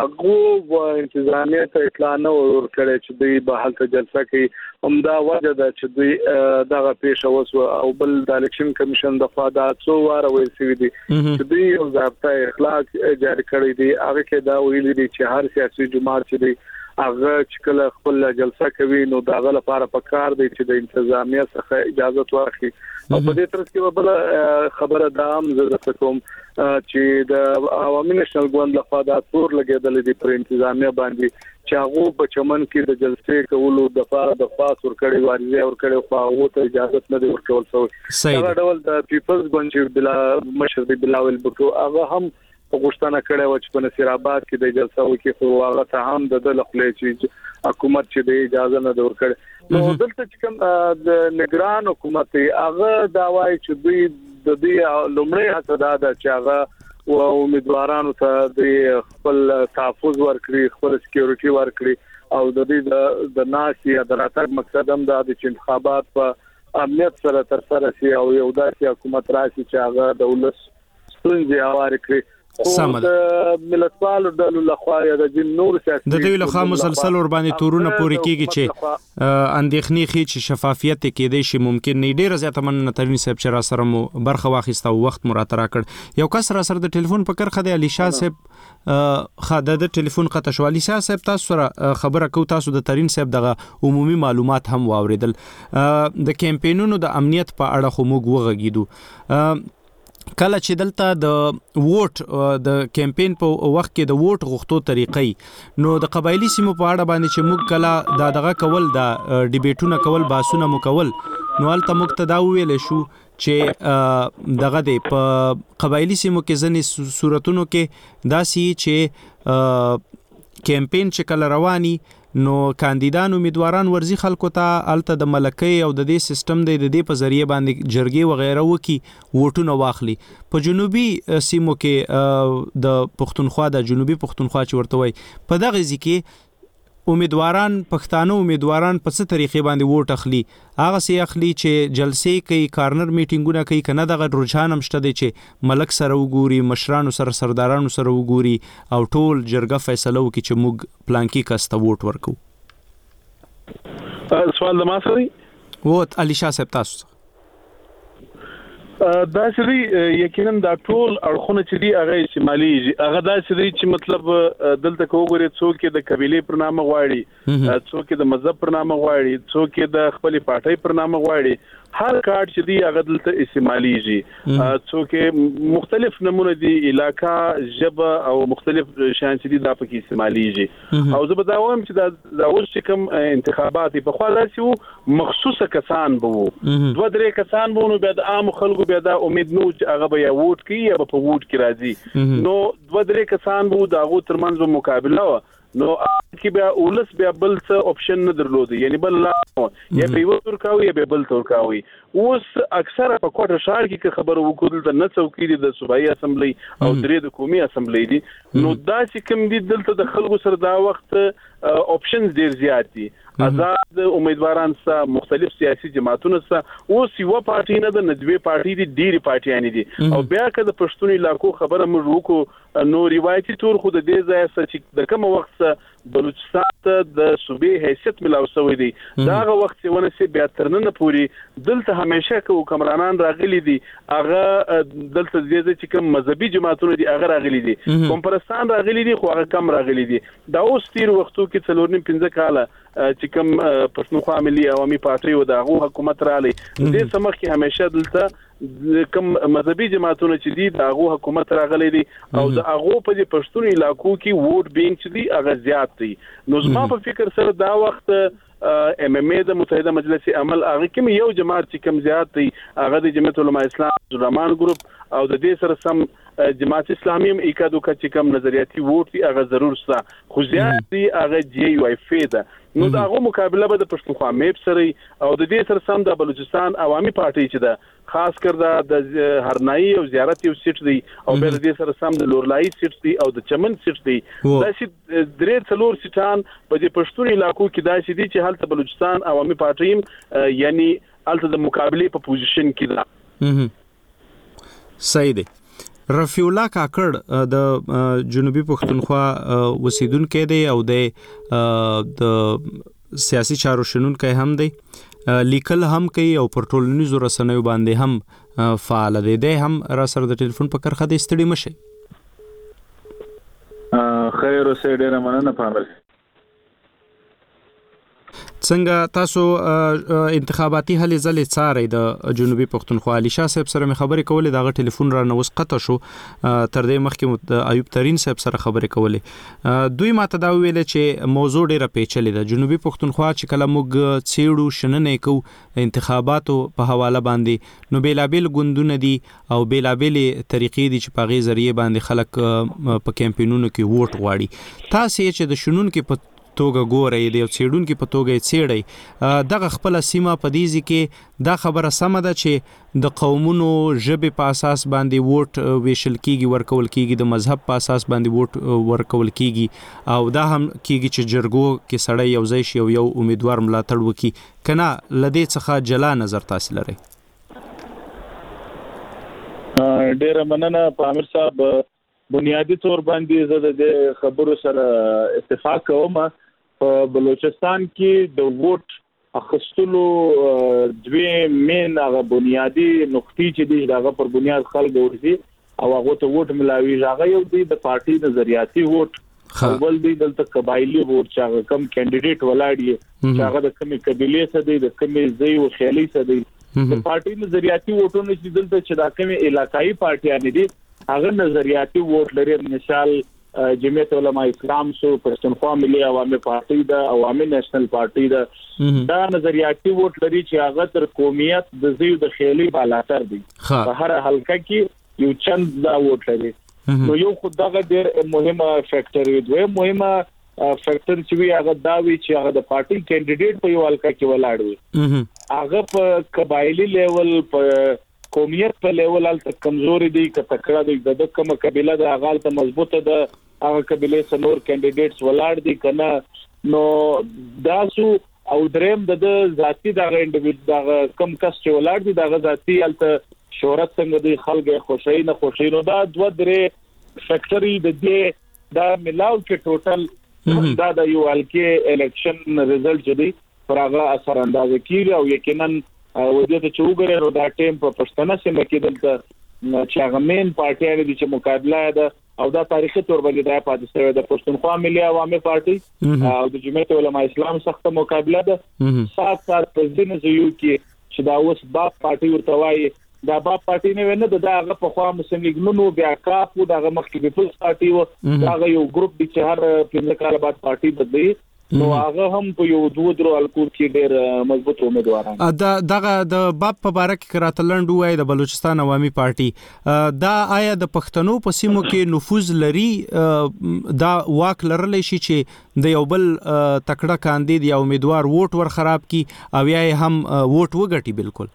هغه انتظامیه ته اطلاع نه ورکړي چې دوی به حالت جلسه کې همدا وجه ده چې دوی دغه پیښه وسو او بل د الیکشن کمیشن د خوا دا څو واره ویل شوی دي چې دوی یو ضابطه اخلاق جاری کړی دي هغه کې دا ویل دي چې هر سیاسي جماعت چې دی هغه چې کله خپل جلسه کوي نو دا غل لپاره پکار دی چې د انتظامیه څخه اجازه واخلي او په دې ترڅ کې بل خبره دا هم زه کوم چې د عوامي نېشنل ګوند لخوا دا تور لګیدل دي پر انتظامیه باندې چې هغه په چمن کې د جلسې کولو د لپاره د پاس ور کړی واریزه ور کړی خو هغه ته اجازه نه دی ورکول شوی. دا ډول د پیپلز ګوند چې بلا مشر دی بلاول بکو هغه هم غوښتنه کړې و چې په نصیر آباد کې د جلسه وکړي خو هغه ته هم د دلخلې چې حکومت چې د اجازه نه ورکړي. نو دلته چې کوم د نگران حکومت هغه دا وایي چې دوی د دې لومړی هڅه ده چې هغه او امیدوارانو ته د خپل تحفظ ورکړي خپل سکیورټي ورکړي او د دې د ناسي د راتګ مقصد هم د انتخابات په امنیت سره تر سره شي او یو داسې حکومت راشي چې هغه د ولس ستونزې هواري کړي. سمه ملتپال د لخوا یا د جن نور سیاسي د دوی لخوا مسلسل ور باندې تورونه پوري کیږي چې اندېخنی خي چې شفافیت کې د شي ممکن نه ډیر زیات من نترین صاحب چې را سره مو برخه واخیسته او وخت مراتره کړ. یو کس را سره د ټلیفون په کرخه د علي شاه صاحب خاده د ټلیفون قطع شو. علي شاه صاحب تاسو سره خبره کو تاسو د ترین صاحب دغه عمومي معلومات هم واوریدل د کمپاینونو د امنیت په اړه خو موږ وغږیدو کله چې دلته د ووټ د کمپاین په وخت کې د ووټ غوښتو طریقې نو د قبایلی سیمو په اړه باندې چې موږ کله دا دغه کول د ډیبیټونه کول باسونه مو کول نو البته موږ ته دا ویل شو چې دغه د په قبایلی سیمو کې ځنې صورتونو کې داسي چې کمپاین چې کله رواني نو کاندیدان امیدواران ورزي خلکو ته الته د ملکۍ او د دې سیستم د دې په ذریعہ باندې جرګي وغیرہ وکي ووټونه واخلي. په جنوبي سیمو کې د پښتونخوا د جنوبي پښتونخوا چې ورته وای په دغه ځکه امیدواران پښتانه امیدواران په څه طریقې باندې ووټ اخلي هغه سي اخلي چې جلسې کوي کارنر میټینګونه کوي کنه دغه رجحان هم شته دي چې ملک سره وګوري مشرانو سره سردارانو سره وګوري او ټول جرګه فیصله وکړي چې موږ پلانکی کسته ووټ ورکو. سوال د ما سره ووت علي شاه صاحب تاسو دا چې یقینا دا ټول اړخونه چې دی هغه استعمالي هغه دا چې چې مطلب دلته کوګوري څوک د قبيله پر نامه غواړي څوک د مذهب پر نامه غواړي څوک د خپل پارټي پر نامه غواړي هر کارت چې دی هغه دلته استعماليږي څوک مختلف نمونه دي علاقہ جبه او مختلف شان چې دي د پکې استعماليږي او زه به دا وایم چې دا اوس چې کوم انتخابات په خوا داسې مخصوصه کسان بو دوه درې کسان بو نو بیا د عام خلکو بیا دا امید نو چې هغه به یا ووټ کوي یا په ووټ کې راځي نو دوه درې کسان بو دا غو ترمنځ مقابله و نو کې بیا اولس بیا بل څه اپشن نه درلودي یعنی بل لا یا به ور کاوي یا به بل تور کاوي اوس اکثره په کوټه شهر کې خبر وکړل ته نه څوکۍ دي د صوبایي اسمبلی او درې د قومي اسمبلی دي نو دا چې کوم دي دلته د خلکو سره دا وخت اپشنز ډیر زیات دي آزاد امیدواران سره مختلف سیاسي جماعتونو سره اوس یو پارټي نه د ندوی پارټي دي ډیری پارټیان دي او بیا که د پښتون علاقو خبره موږ وکړو نو روایتي تور خو د دې ځای سره چې د کوم وخت بلوچستان ته د صوبې حیثیت ملاو شوی دی دا هغه وخت چې ونه سي بیا ترنه پوری دلته همیشه کو حکمرانان راغلي دي هغه دلته د چې کوم مذهبي جماعتونه دي هغه راغلي دي کوم پرستان راغلي دي خو هغه کم راغلي دي دا اوس تیر وختو کې څلورنیم پنځه کاله چې کوم پښتونخوا ملي عوامي پارټي او د هغه حکومت رالی دې سمخ کې همیشه دلته کوم مذهبي جماعتونه چې دي د هغه حکومت راغلي دي او د هغه په دې پښتون علاقو کې ووټ بینک چې دي هغه زیات دي نو زما په فکر سره دا وخت ام ام ای د متحده مجلس عمل هغه کوم یو جماعت چې کوم زیات دي هغه د جمعیت علماء اسلام زرامان ګروپ او د دې سره سم جماعت اسلامي هم ایکادو چې کوم نظریاتي ووټ دي هغه ضرور سره خو زیات دي هغه جی یو اف ده نو دا هغه مقابله به د پښتونخوا میپ سره او د دې سره سم د بلوچستان عوامي پارټي چې ده خاص کر د هرنائی او زیارت یو سیټ دی او بل دې سره سم د لورلای سیټ دی او د چمن سیټ دی دا چې درې څلور سیټان په دې پښتون علاقو کې دا چې دي چې هلته بلوچستان عوامي پارټي یعنی هلته د مقابله په پوزیشن کې ده صحیح دی رفیع الله کاکړ د جنوبي پښتونخوا وسیدونکو دی او د سیاسي چارو شنونکو هم دی لیکل هم کوي او پر ټولنیزو رسنیو باندې هم فعال دی دی هم را سره د ټلیفون په کرخه د استړي مشه خیر اوسه ډیره مننه پامل څنګه تاسو انتخاباتي هلې ځلې څاري د جنوبي پښتونخوا علي شاه صاحب سره خبرې کولې دا ټلیفون را نوښ قطه شو تر دې مخکې ایوب ترين صاحب سره خبرې کولې دوی ماته دا ویل چې موضوع ډیره پیچلې ده جنوبي پښتونخوا چې کله موږ چېړو شننې کو انتخاباتو په حواله باندې نو بیلابل ګوندونه دي او بیلابل طریقې دي چې په غي ذریعہ باندې خلک په کمپاینونو کې ووټ غواړي تاسو چې د شنون کې په توګه ګورې دی او چېډون کې په توګه چېړې دغه خپل سیمه په دیزي کې دا خبره سم ده چې د قومونو ژبې په اساس باندې ووټ ویشل کیږي ورکول کیږي د مذهب په اساس باندې ووټ ورکول کیږي او دا هم کیږي چې جرګو کې سړی یو ځای شي او یو امیدوار ملاتړ وکي کنه لدې څخه جلا نظر تاسو لري ډیر مننه پامیر صاحب بنیادی طور باندې زه د خبرو سره اتفاق کوم په بلوچستان کې د ووټ اخستلو دوی مین هغه بنیادی نقطې چې دي هغه پر بنیاد خلک ورسي او هغه ته ووټ ملاوي هغه یو دی د پارټي نظریاتي ووټ اول دی دلته قبایلی ووټ چې هغه کم کینډیډیټ ولاړ چې هغه د کومې قبيله څخه دی د کومې ځای او خیالي څخه دی د پارټي نظریاتي ووټونه چې دلته چې د کومې علاقايي پارټیان دي هغه نظریاتي ووټ لري مثال جمعیت علماء اسلام سو پښتونخوا ملي عوامي پارټي دا عوامي نېشنل پارټي دا دا نظریاتي ووټ لري چې هغه تر قومیت د زیو د خیالي بالاتر دي په هر حلقه کې یو چند دا ووټ لري نو یو خدای ډېر مهمه فیکټر دی دوی مهمه فیکټر چې وی هغه دا وی چې هغه د پارټي کینډیډیټ په یو حلقه کې ولاړ وي هغه په قبایلی لیول په قومیت په لیول الته کمزوري دي که تکړه دي د کومه قبيله د اغال ته مضبوطه ده هغه قبيله سنور کینډیډیټس ولاړ دي کنه نو داسو او دریم د ذاتی دغه انډیویډ دغه کم کس چې ولاړ دي دغه ذاتی الته شهرت څنګه دي خلک خوشی نه خوشی نو دا دوه درې فیکټری د دې دا ملاو کې ټوټل دا د یو الکه الیکشن ریزلټ جدي پر هغه اثر انداز کیږي او یقینا او د دې چې وګورئ نو دا ټیم په پښتنه سیمه کې دلته چې هغه مین پارټي دي چې مقابله ده او دا تاریخي تور باندې دا پاتې شوی د پښتونخوا ملي عوامي پارټي او د جمعیت علماء اسلام سخت مقابله ده سات سات په ځینې ځایو کې چې دا اوس باب پارټي ورته وایي دا باب پارټي نه ونه د هغه په خوا مسلم لیگ نو بیا کاپ د هغه مخکې پیپلز پارټي و دا یو ګروپ دی چې هر پنځه کال بعد پارټي بدلی نو هغه هم په یو دوه درو الکور کې ډېر مضبوط امیدواران دا دغه د باب په باره کې کراتلند وای د بلوچستان عوامي پارټي دا آیا د پښتنو په سیمو کې نفوذ لري دا واک لرلی شي چې د یو بل تکړه کاندید یا امیدوار ووټ ور خراب کی او یا هم ووټ وګټي بالکل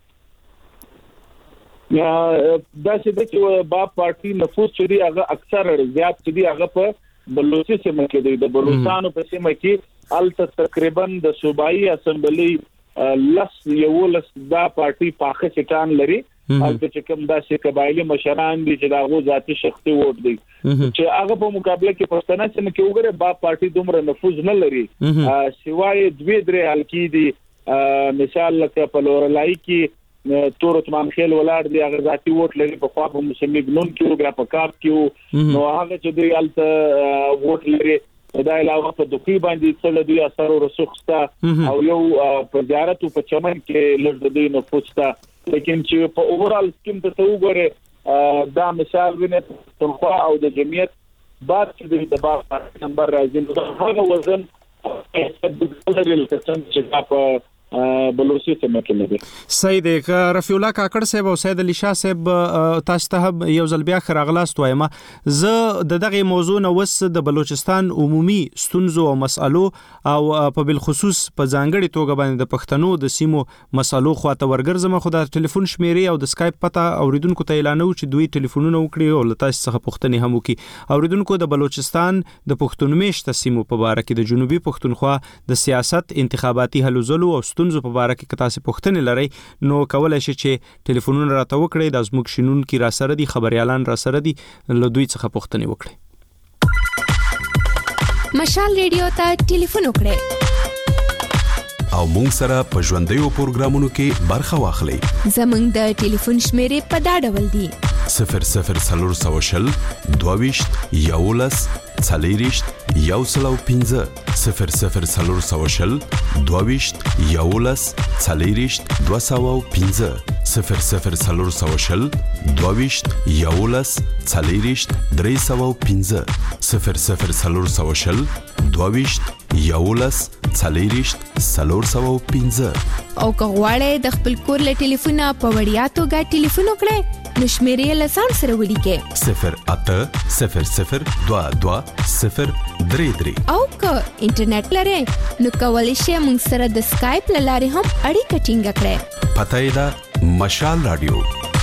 یا دا چې باب پارټي نفوذ چې دی هغه اکثر زیات چې دی هغه په بلوچستان سیمه کې دی د بلوچستان په سیمه کې الته تقریبا د صوبایي اسمبلی لس یو لس دا پارټي پاخه چټان لري البته چې کوم داسې قبایلی مشران دي چې داغو ذاتي شخصي ووټ دی چې هغه په مقابله کې پښتنه سیمه کې وګوره با پارټي دومره نفوذ نه لري سوای دوی درې حلقې دي مثال لکه په لورلای کې تور عثمان خیل ولاړ دی هغه ذاتي ووټ لري په خوا په مسلم لیگ نون کې او بیا په کاپ کې نو هغه چې دی الته ووټ لري دا علاوه په دوی باندې څل دوی اثر او رسوخسته او یو په زیارت په چمن کې لږ دوی نه پوښتا لیکن چې په اوورال سکیم ته وګوره دا مثال ویني تنخوا او د جمعیت بعد چې د بار نمبر راځي نو هغه وزن د لري چې په بلوچستان کې لري سید رفیع الله کاکړ صاحب او سید علي شاه صاحب تاسو ته یو ځل بیا خراغلاست وایم زه د دغه موضوع نو وس د بلوچستان عمومي ستونزو او مسالو او په بل خصوص په ځانګړي توګه باندې د پښتنو د سیمو مسالو خواته ورګرځم خو د ټلیفون شمیرې او د اسکایپ پته اوریدونکو ته اعلانو چې دوی ټلیفونونه وکړي او لته څخه پوښتنې هم وکړي اوریدونکو د بلوچستان د پښتون میشت سیمو په اړه کې د جنوبي پښتونخوا د سیاست انتخاباتي هلو ځلو او ستونزو په اړه کې تاسو پوښتنې لرئ نو کولای شئ چې ټلیفونونه راته وکړئ د زموږ شینون کې را سره دي خبريالان را سره دي له دوی څخه پوښتنې وکړئ مشال ریډیو ته ټلیفون وکړئ او مونږ سره په ژوندۍ پروګرامونو کې برخه واخلئ زموږ د ټلیفون شمیرې په دا ډول دي صفر صفر سلور سوشل دویشت یولس څلېریشت یو سلو پنځه صفر صفر سلور سوشل دویشت یولس څلېریشت دوه سوه پنځه صفر صفر سلور سوشل دویشت یولس څلېریشت درې سوه پنځه صفر صفر سلور سوشل دویشت یولس څلېریشت سلور سوه پنځه او که غواړئ د خپل کور له ټلیفونه په وړیا توګه ټلیفون وکړئ نو شمیرې له ځان سره ولیکئ صفر اته صفر صفر دوه دوه صفر درې درې او که انټرنیټ لرئ نو کولی شئ موږ سره د اسکایپ له لارې هم اړیکه ټینګه کړئ پته یې ده مشال رادیو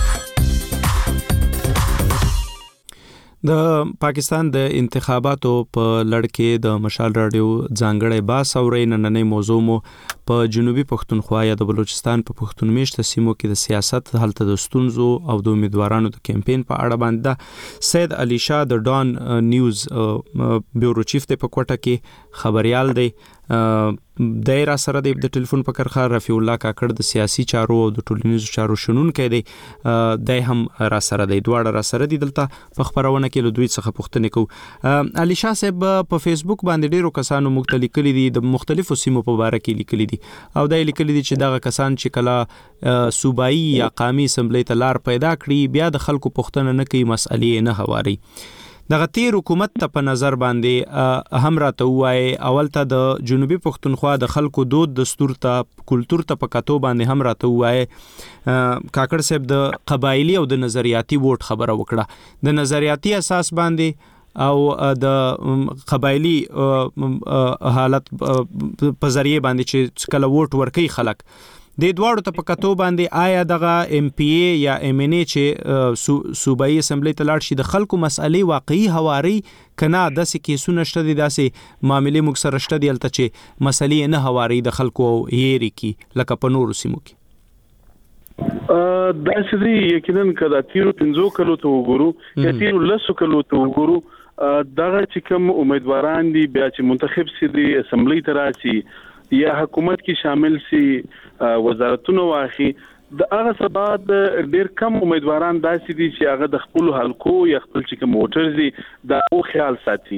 د پاکستان د انتخاباتو په لړ کې د مشال رادیو ځانګړی باس اوري نننې موضوع مو په جنوبي پښتونخوا یا د بلوچستان په پښتون میشت سیمو کې د سیاست حالت د ستونزو او د امیدوارانو د کمپاین په اړه باندې سید علي شاه د ډان نیوز بیورو چیف ته په کوټه کې خبريال دی دایره سره د ټلیفون په کرخه رفیع الله کاکړ د سیاسي چارو او د ټولنیزو چارو شنون کې دی دای هم را سره دی دواړه را سره دي دلته په خبرونه کې له دوی څخه پوښتنه کوو علي شاه صاحب په فیسبوک باندې ډیرو کسانو مختلف کلی دي د مختلفو سیمو په اړه کې لیکلي دي او دای لیکلي دي چې دغه کسان چې کله صوبایي یا قومي اسمبلی ته لار پیدا کړي بیا د خلکو پوښتنه نه کوي مسئلې نه هواري دغه تیر حکومت ته په نظر باندې هم راته وای اول ته د جنوبي پښتونخوا د خلکو دود دستور ته کلچر ته په کتو باندې هم راته وای کاکړ صاحب د قبایلی او د نظریاتي ووټ خبره وکړه د نظریاتي اساس باندې او د قبایلی حالت په ذریعہ باندې چې کله ووټ ورکي خلک د دوړو ته په کتو باندې آیا دغه ایم پی ای یا ایم ان ای چې صوبایي اسمبلی ته لاړ شي د خلکو مسئلې واقعي هواري کنا د سکیسونه شته دي داسې معاملې موږ سره شته دي الته چې مسئلې نه هواري د خلکو هېری کی لکه په نورو سیمو کې دا چې یقینا کدا تیرو پنځو کلو ته وګورو یا تیرو لسو کلو ته وګورو دغه چې کوم امیدواران دي بیا چې منتخب سي دي اسمبلی ته راشي یا حکومت کې شامل سي وزارتونو واخی د هغه سبا د ډیر کم امیدواران داسې دي چې هغه د خپل حلقو یا خپل چې کوم ووټرز دي دا او خیال ساتي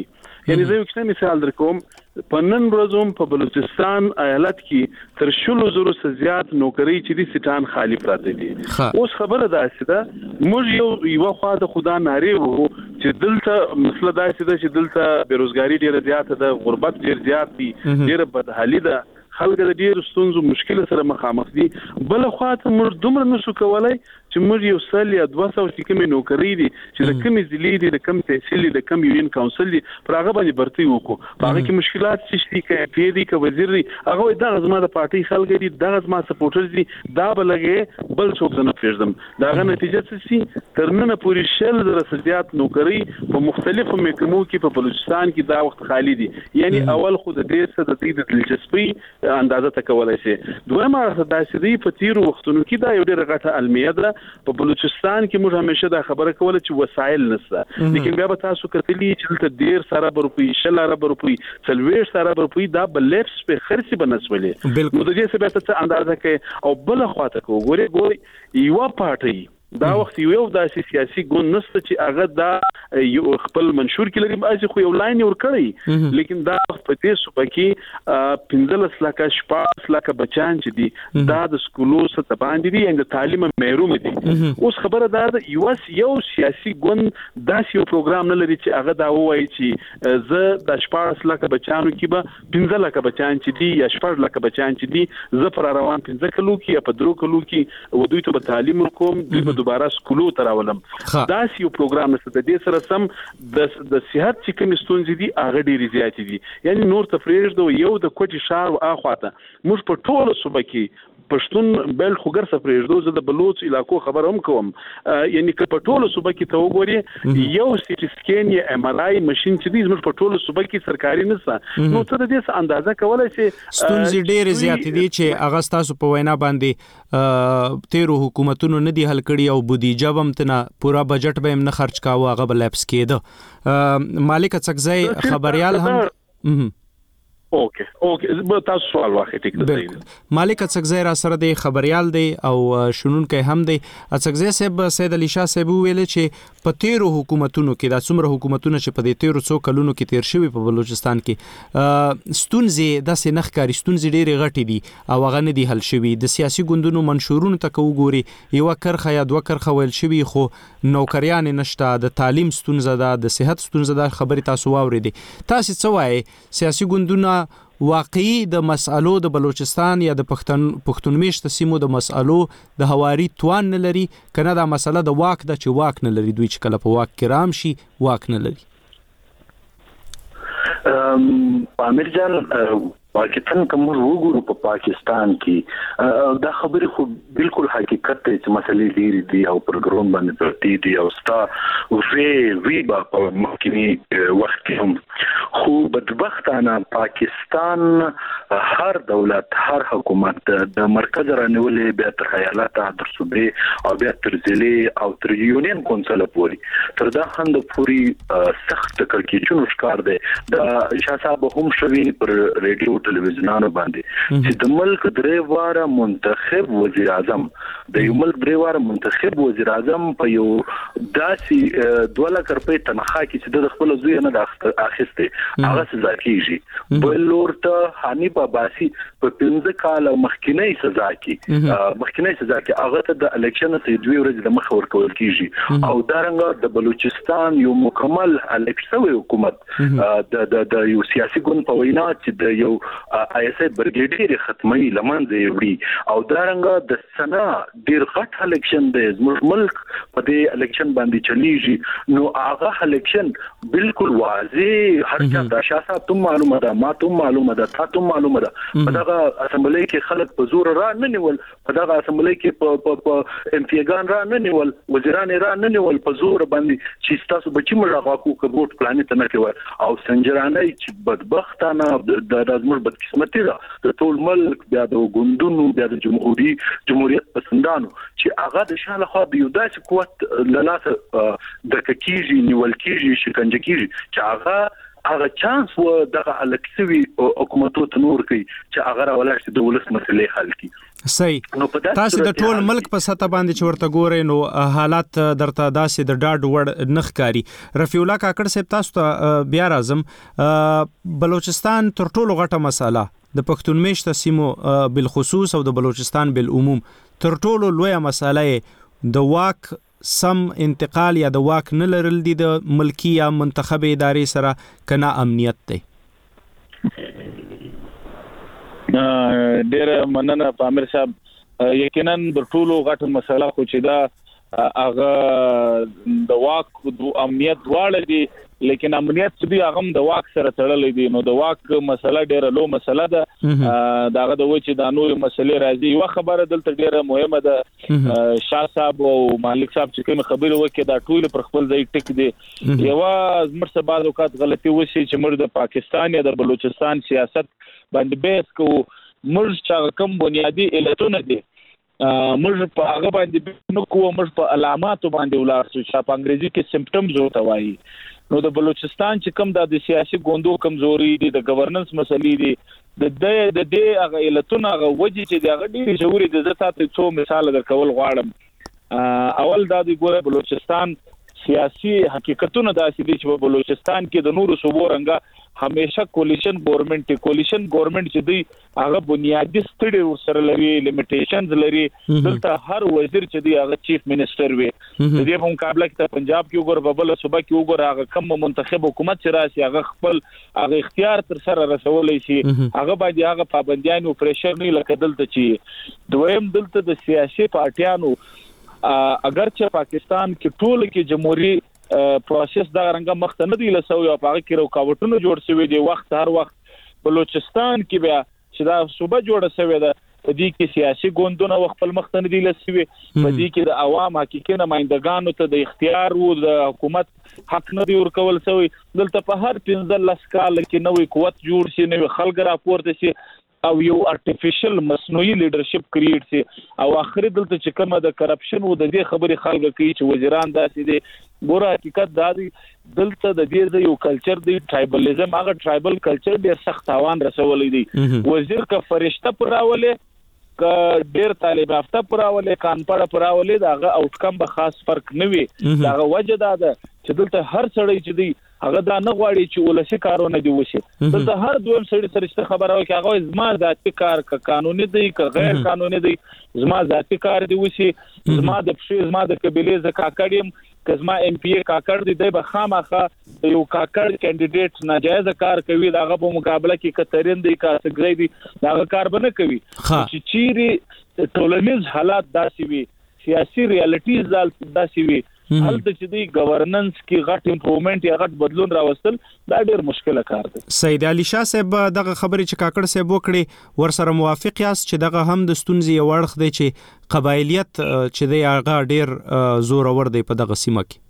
یعنی زه یو څه مثال درکوم په نن ورځوم په بلوچستان ایالت کې تر شلو زرو څخه زیات نوکری چې د سټان خالی پراته دي. اوس خبره ده چې موږ یو یو خوا د خدا ناری وو چې دلته مسله دا چې دلته بیروزګاری ډیره زیاته ده، غربت ډیر زیات دي، ډیره بدحالي ده، خلک د ډیر ستونزو مشکل سره مخامخ دي. بل خوا ته موږ دومره نشو کولای چې موږ یو سل یا دوه سوه چې کومې نوکري دي چې د کومې ضلعې دي، د کوم تحصیل دي، د کوم یونین کونسل دي، پر هغه باندې برتي وکړو. په هغه کې مشکلات چې دي، که پی دي، که وزیر دي، هغه دغه زما د پارټي خلک دي، دغه زما سپورټرز دي، دا به لګي بل څوک نه پرېږدم. دغه نتیجه څه شي؟ تر نن پورې شل زره زیات نوکري په مختلفو محکمو کې په بلوچستان کې دا وخت خالی دي. یعنی اول خو د دې څه د دې د دلچسپي اندازه تکولای شي. دویمه دا چې دی په تیرو وختونو کې دا یو ډېر غټه المیه ده. په بلوچستان کې موږ همیشه دا خبره کوله چې وسایل نشته، لیکن بیا به تاسو کتلی چې دلته ډېر سره روپی، شل ارب روپی، څلوېښت سره روپی دا بل لیپس په خرڅ بنسولې. نو د دې څه به څه اندازه کوي او بل خواته کو ګوري ګوري یو پارټي دا وخت یو داسې سیاسي ګوند نشته چې هغه دا یو خپل منشور کې لري، بعضې خو یو لاین یې ورکړی، لیکن دا وخت په دې صوبه کې پنځلس لکه شپاړس لکه بچیان چې دي دا د سکولو څخه باندې دي، یعنې د تعلیم محروم دي. اوس خبره دا ده یو یو سیاسي ګوند داسې یو پروګرام نه لري چې هغه دا ووایي چې زه د شپاړس لکه بچیانو کې به پنځه لکه بچیان چې دي یا شپږ لکه بچیان چې دي زه پر روان پنځه کلو کې یا په درو کلو کې و دوی ته به تعلیم ورکوم، دوی به دوباره سکولو ته راولم. داسې یو پروګرام نشته. د دې سره سم د د صحت چې کومې ستونزې دي هغه ډېرې زیاتې دي. یعنې نور ته پرېږدو یو د کوټې ښار و اخواته موږ په ټوله صوبه کې پښتون بل خوګر څخه پرېږدو، زه د بلوچ علاقو خبر هم کوم. یعنی که په ټوله صوبه کې ته وګورې یو سټي سکین یا ایم آر آی ماشين چې دی زموږ په ټوله صوبه کې سرکاري نشته. نو ته د دې اندازه کولای شې ستونزې ډېرې زیاتې دي چې هغه ستاسو په وینا باندې تیرو حکومتونو نه دي حل کړي او بودیجه هم تنه پورا بجټ به هم نه خرج کاوه، هغه به لیپس کېده. مالک څکزی خبريال هم اوکے اوکے تاسو سوال واخې ټیک ده. مالک څکزی را سره دی، خبريال دی او شنونکي هم دی. څکزی صاحب سید علي شاه صاحب ویل چې په تیرو حکومتونو کې دا څومره حکومتونه چې په دې تیرو څو کلونو کې تیر شوي په بلوچستان کې ستونزې داسې نه ښکاري، ستونزې ډېرې غټې دي او هغه نه دي حل شوي. د سیاسي ګوندونو منشورونو ته که وګوري یوه کرښه یا دوه کرښه ویل شوي، خو نوکریانې نشته، د تعلیم ستونزه ده، د صحت ستونزه ده. خبرې تاسو واورېدې. تاسې څه وایې سیاسي ګوندونه واقعي د مسألو د بلوچستان یا د پښتون پښتون میشته سیمو د مسألو د هواري توان نه لري، کنه دا مسله د واک ده چې واک نه لري، دوی چې کله په واک کې رام شي واک نه لري؟ امیر جان واقعا کوم وګورو په پاکستان کې دا خبره خو بالکل حقیقت دی چې مسلې ډېرې دي او پروګرام باندې پرتی دي او ستا وی وی با په مخکینی وخت کې هم، خو بدبختانه پاکستان هر دولت هر حکومت د مرکز رانیولې بیا تر ایالت تر صوبې او بیا تر ضلع او تر یونین کونسل پورې تر دا خند پورې سخت کړکېچونو ښکار دی. د شاه صاحب هم شوي پر ریډیو ټلویزیونانو باندې چې د ملک درې واره منتخب وزیر اعظم د یو ملک درې واره منتخب وزیر اعظم په یو داسې دوه لک روپۍ تنخواه کې چې د خپل زوی نه د اخیستې هغه سزا کیږي. بل لور ته حنیف عباسي په پنځه کال مخکینی سزا کې مخکینی سزا کې هغه ته د الیکشن څخه دوه ورځې د مخ ورکول کیږي. او دارنګه د بلوچستان یو مکمل الیکشن حکومت د د یو سیاسي ګوند په وینا چې د یو آی اس آی برګیډیر ختمي لمنځه وړي او دارنګه د سنا ډیر غټ الیکشن دی زموږ ملک په دې الیکشن باندې چلیږي. نو هغه الیکشن بالکل واضح هر چا د شاسه تم معلومه ده، ما تم معلومه ده، تا تم معلومه ده. په دغه اسمبلی کې خلک په زور را نه نیول، په دغه اسمبلی کې په امپیګان را نه نیول، وزیران را نه نیول په زور باندې چې تاسو بچی مړه غاکو کبوت پلان ته نه کوي. او سنجرانه چې بدبختانه د زموږ بدقسمتي ده د ټول ملک بیا د ګوندونو بیا د جمهوریت جمهوریت پسندانو چې هغه د شاله خو د یو داسې قوت لاسه د کیږي نیول کیږي شکنجه کیږي چې هغه هغه چانس و دغه الکسوي حکومتو ته نور کوي چې هغه راولای شي د ولس مسلې حل کړي. صحیح. تاسو د ټول ملک په سطح باندې چې ورته ګورئ نو حالات درته داسې د ډاډ وړ نه ښکاري. رفیع الله کاکړ صاحب تاسو ته بیا راځم. بلوچستان تر ټولو غټه مسله د پښتون میشته سیمو بالخصوص او د بلوچستان بالعموم تر ټولو لویه مسله د واک سم انتقال یا د واک نه لرل دي د ملکی یا منتخب ادارې سره کنا امنیت دی. ډېر مننه پامیر صاحب. یقینا د ټولو غټه مسله خو چې دا هغه د واک امنیت واړه دي، لیکن امنیت چې دی هغه د واک سره تړلې دي. نو د واک مسله ډېره لو مسله ده. داغه د وچې د نور مسلې راځي. یو خبره دلته ډېره مهمه ده، شاه صاحب او مالک صاحب چې کوم خبره وکړي دا ټول پر خپل ځای ټیک دي. یو زمر څه بعض اوقات غلطي وشي چې موږ د پاکستان یا د بلوچستان سیاست باندې بیس کو موږ چې کوم بنیادی علتونه دي موږ په هغه باندې نو کوو، موږ په علاماتو باندې ولار شو چې په انګریزي کې سمپټمز وته وایي. نو د بلوچستان چې کوم د سیاسي ګوندو کمزوري دي، د گورننس مسلې دي، د د د هغه علتونه هغه وجه چې د هغه ډېری جوړې د زته څو مثال درکول غواړم. اول دا د ګوره بلوچستان سیاسي حقیقتونه داسې دي چې په بلوچستان کې د نورو صوبو رنګه همیشه کولیشن ګورنمنت کولیشن ګورنمنت چې دی هغه بنیادی ستړي سره لري، لیمیټیشنز لري. دلته هر وزیر چې دی هغه چیف منسٹر وي. د دې په مقابله کې پنجاب کې وګور، په بل صوبه کې وګور، هغه کم منتخب حکومت چې راشي هغه خپل هغه اختیار تر سره رسولای شي. هغه باندې هغه پابندیان او پریشر نه لکه دلته چې دویم دلته د سیاسي پارټیانو اگر چې پاکستان کې ټول کې جمهوریت پروسس دا رنګه مخته نه دی لسو یا پاره کې رکاوټونه جوړ شوی دی. وخت هر وخت بلوچستان کې بیا چې دا صوبه جوړه شوی ده په دې کې سیاسي ګوندونه خپل مخته نه دی لسوي، په دې کې د عوام حقیقي نمائندګانو ته د اختیار او د حکومت حق نه دی ورکول شوی. دلته په هر پنځه لس کال کې نوې قوت جوړ شي، نوې خلک راپورته شي او یو ارتفیشل مصنوعي لیډرشپ کریټ شي. او اخر دلته چې کومه د کرپشن او د دې خبرې خلک کوي چې وزیران داسې دي. ګوره حقیقت دا دی دلته د دې یو کلچر دی ټرایبلیزم، هغه ټرایبل کلچر ډېر سخت تاوان رسولې دی. وزیر کا فرشته پراولې کا ډېر طالب یافته پراولې کان پړه پراولې داغه آوټکم به خاص فرق نه وي. داغه وجه دا ده چې دلته هر سړی چې دی هغه دا نه غواړي چې ولسی کارونه دی وشي. دلته هر دویم سړی سره خبره وکړي هغه زما ذاتي کار ک قانوني دی ک غیر قانوني دی، زما ذاتي کار دی وشي، زما د پښې زما د قبيله زکاکړم کزما ایم پی ای کاکړ دی د بخامخه یو کاکړ کینډیډیټ ناجایز کار کوي، داغه په مقابله کې کترین دی کا سګری دی داغه کار بنه کوي. چې چیرې ټولنیز حالات داسي وي، سیاسي ریالټیز داسي وي، هلته چې دی گورننس کې غټ امپروومنت یا غټ بدلون راوستل دا ډېر مشکله کار دی. سید علي شاه صاحب دغه خبرې چې کاکړ صاحب وکړي ورسره موافق یاست چې دغه هم د ستونزې یو اړخ دی چې قبایلیت چې دی هغه ډېر زور اور دی په دغه سیمه کې؟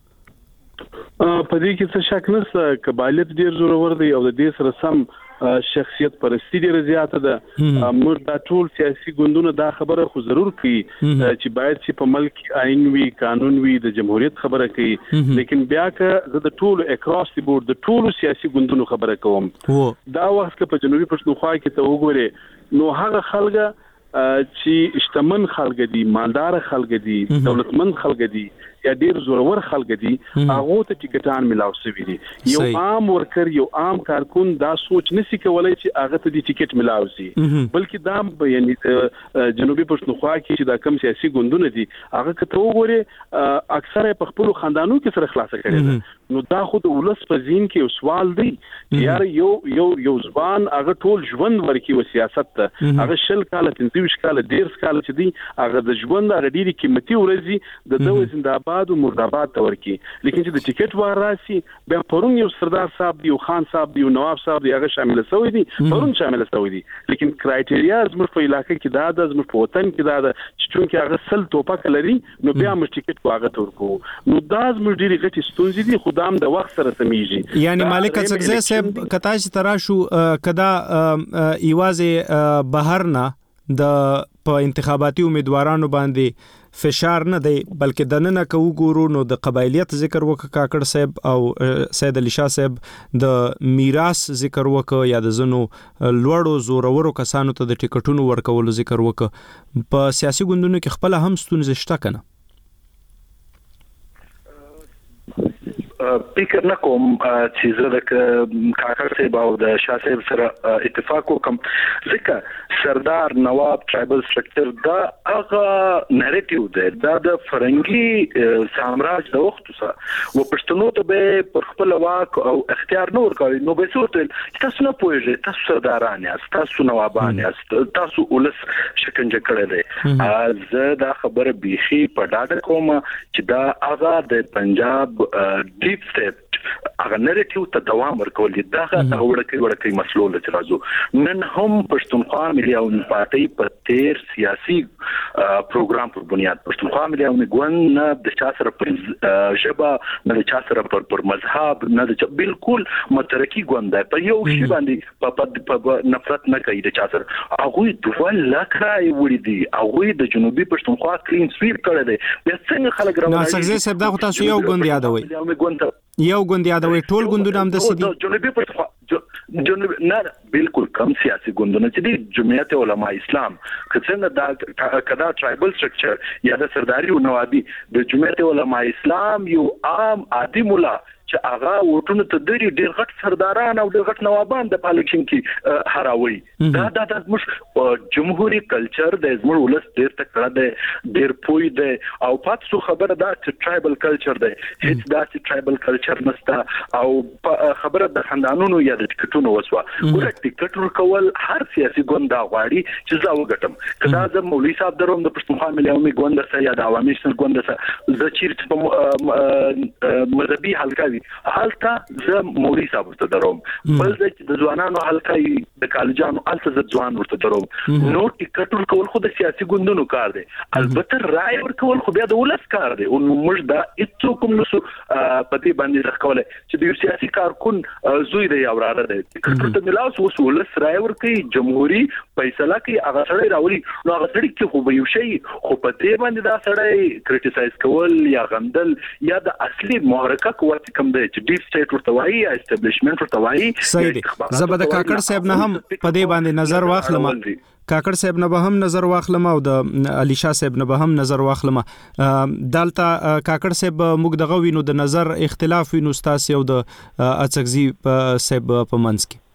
په دې کې څه شک نشته، قبایلیت ډېر زور اور دی او د دې سره سم شخصیت پرستی ډیره زیاته ده. موږ دا ټول سیاسي ګوندونه دا خبره خو ضرور کوي چې باید چې په ملک آئین وي، قانون وي، د جمهوریت خبره کوي. لیکن بیا که زه د ټولو اکراس دی بورډ د ټولو سیاسي ګوندونو خبره کوم، دا وخت که په جنوبي پښتونخوا کې ته وګورې نو هغه خلک چې شتمن خلک دي، مالدار خلک دي، دولتمند خلک دي یا ډیر زورور خلک دي، هغه ته ټیکټان ملاو شوی دي. یو عام ورکر یو عام کارکون دا سوچ نسی کولای چې هغه ته د ټیکټ ملاو شي، بلکې دا یعنی جنوبي پښتونخوا کې چې دا کم سیاسي ګوندونه دي هغه کته وګوري اکثره په خپل خاندانو کې سره خلاص کړي. نو دا خو د ولس په ذهن کې یو سوال دی چې یار یو یو یو ځوان هغه ټول ژوند ورکی و سیاست ته، هغه شل کال پنځه کال ډیر کال چې دی هغه د ژوند ډیره قیمتي ورځي د دوه زنده‌باد او مرداباد ته ورکی. لیکن چې د ټیکټ وار راسي بیا پرون یو سردار صاحب دی، یو خان صاحب دی، یو نواب صاحب دی، هغه شامل شوی دی، پرون شامل شوی دی. لیکن کرایټیریا زموږ په علاقې کې دا د زموږ په وطن کې دا د چې چونکه هغه سل توپک لري نو بیا موږ ټیکټ واغه تورکو. نو دا زموږ ډیره غټي ستونزې دي، خدام د وخت سره سميږي. یعنی مالک څنګه صاحب کتا چې تراشو کدا ایوازه بهر نه د په انتخاباتي امیدوارانو باندې فشار نه دی بلکې د نن کو ګورو نو د قبایلیت ذکر وک کاکړ صاحب او سید علي شاه صاحب د میراث ذکر وک یا د زنو لوړو زورورو کسانو ته د ټیکټونو ورکولو ذکر وک په سیاسي ګوندونو کې خپل هم ستونزې شته کنه فکر نه کوم چې زه د کاکړ صاحب او د شاه صاحب سره اتفاق وکم ځکه سردار نواب ټرایبل سټرکچر دا هغه نریټیو دی دا د فرنګي سامراج د وخت سره و پښتنو ته به پر خپل واک او اختیار نور کوي نو به څه تاسو نه پوهیږئ تاسو سرداران یاست تاسو نوابان یاست تاسو ولس شکنجه کړی دی زه دا خبره بيخي په ډاډه کوم چې دا هغه د پنجاب ډیپ سټیټ هغه نریټیو ته دوام ورکول دا هغه وړکې وړکې مسلو لته راځو نن هم پښتونخوا ملي او پارټي په تیر سیاسي پروګرام په بنیاد پښتونخوا ملي او ګوند نه د چا سره پر ژبه نه د چا سره پر پر مذهب نه د بالکل مترکی ګوند په یو شی باندې په نفرت نه کوي د چا سره هغه دوه لکه وړي دي هغه د جنوبي پښتونخوا کلین سویپ کړی دی بیا څنګه خلک راوړي نو څنګه صاحب دا تاسو یو ګوند یادوي یو ګوند یادوي ټول ګوندونه هم د سدي جنوبي پښتونخوا جنوب نه بالکل کم سیاسي ګوندونه چې د جمعیت علماء اسلام کڅنګ دا کدا ټرایبل سټرکچر یا د سرداري او نوابي د جمعیت علماء اسلام یو عام عادي مولا چې هغه وټونو ته ډېر ډېر غټ سرداران او ډېر غټ نوابان د پالیکشن کې هراوي دا د زموږ جمهوریت کلچر د زموږ ولس ډېر تکړه دی ډېر پوي دی او پاتې خبره دا چې ټرایبل کلچر دی هیڅ دا چې ټرایبل کلچر نشته او خبره د خاندانونو یا د ټیکټونو وسوه ګوره ټیکټ ورکول هر سیاسي ګوند دا غواړي چې زه وګټم کدا د مولوي صاحب دروم د پښتونخوا ملي عوامي ګوند سره یا د عوامي شنه ګوند سره د چیرته په مذهبي حلقه حالته زه مولوي صاحب ته دروم بل د ځوانانو حلقه د کالجانو الته د ځوان ورته دروم نو ټیکټ ورکول خو د سیاسي ګوندونو کار دی البته رائے ورکول خو بیا د ولس کار دی او موږ دا هیڅ کوم نو په دې باندې راکوله چې د سیاسي کارکون زوی دی او راړه دی ټیکټ ته ملاوس وس ولس رائے ورکي جمهوریت فیصله کوي هغه سره راولي نو هغه سره کې خو به یو شی خو په دې باندې دا سره کریټیسایز کول یا غندل یا د اصلي محرکه قوت کم دی چې ډیپ سټیټ ورته وایي یا اسټابلیشمنت ورته وایي صحیح دی زبد کاکړ صاحب نه هم په دې باندې نظر واخلم کاکړ صاحب نه به هم نظر واخلم او د علي شاه صاحب نه به هم نظر واخلم دالته کاکړ صاحب موږ دغه وینو د نظر اختلاف وینو ستاسو او د اڅکزي صاحب په منځ کې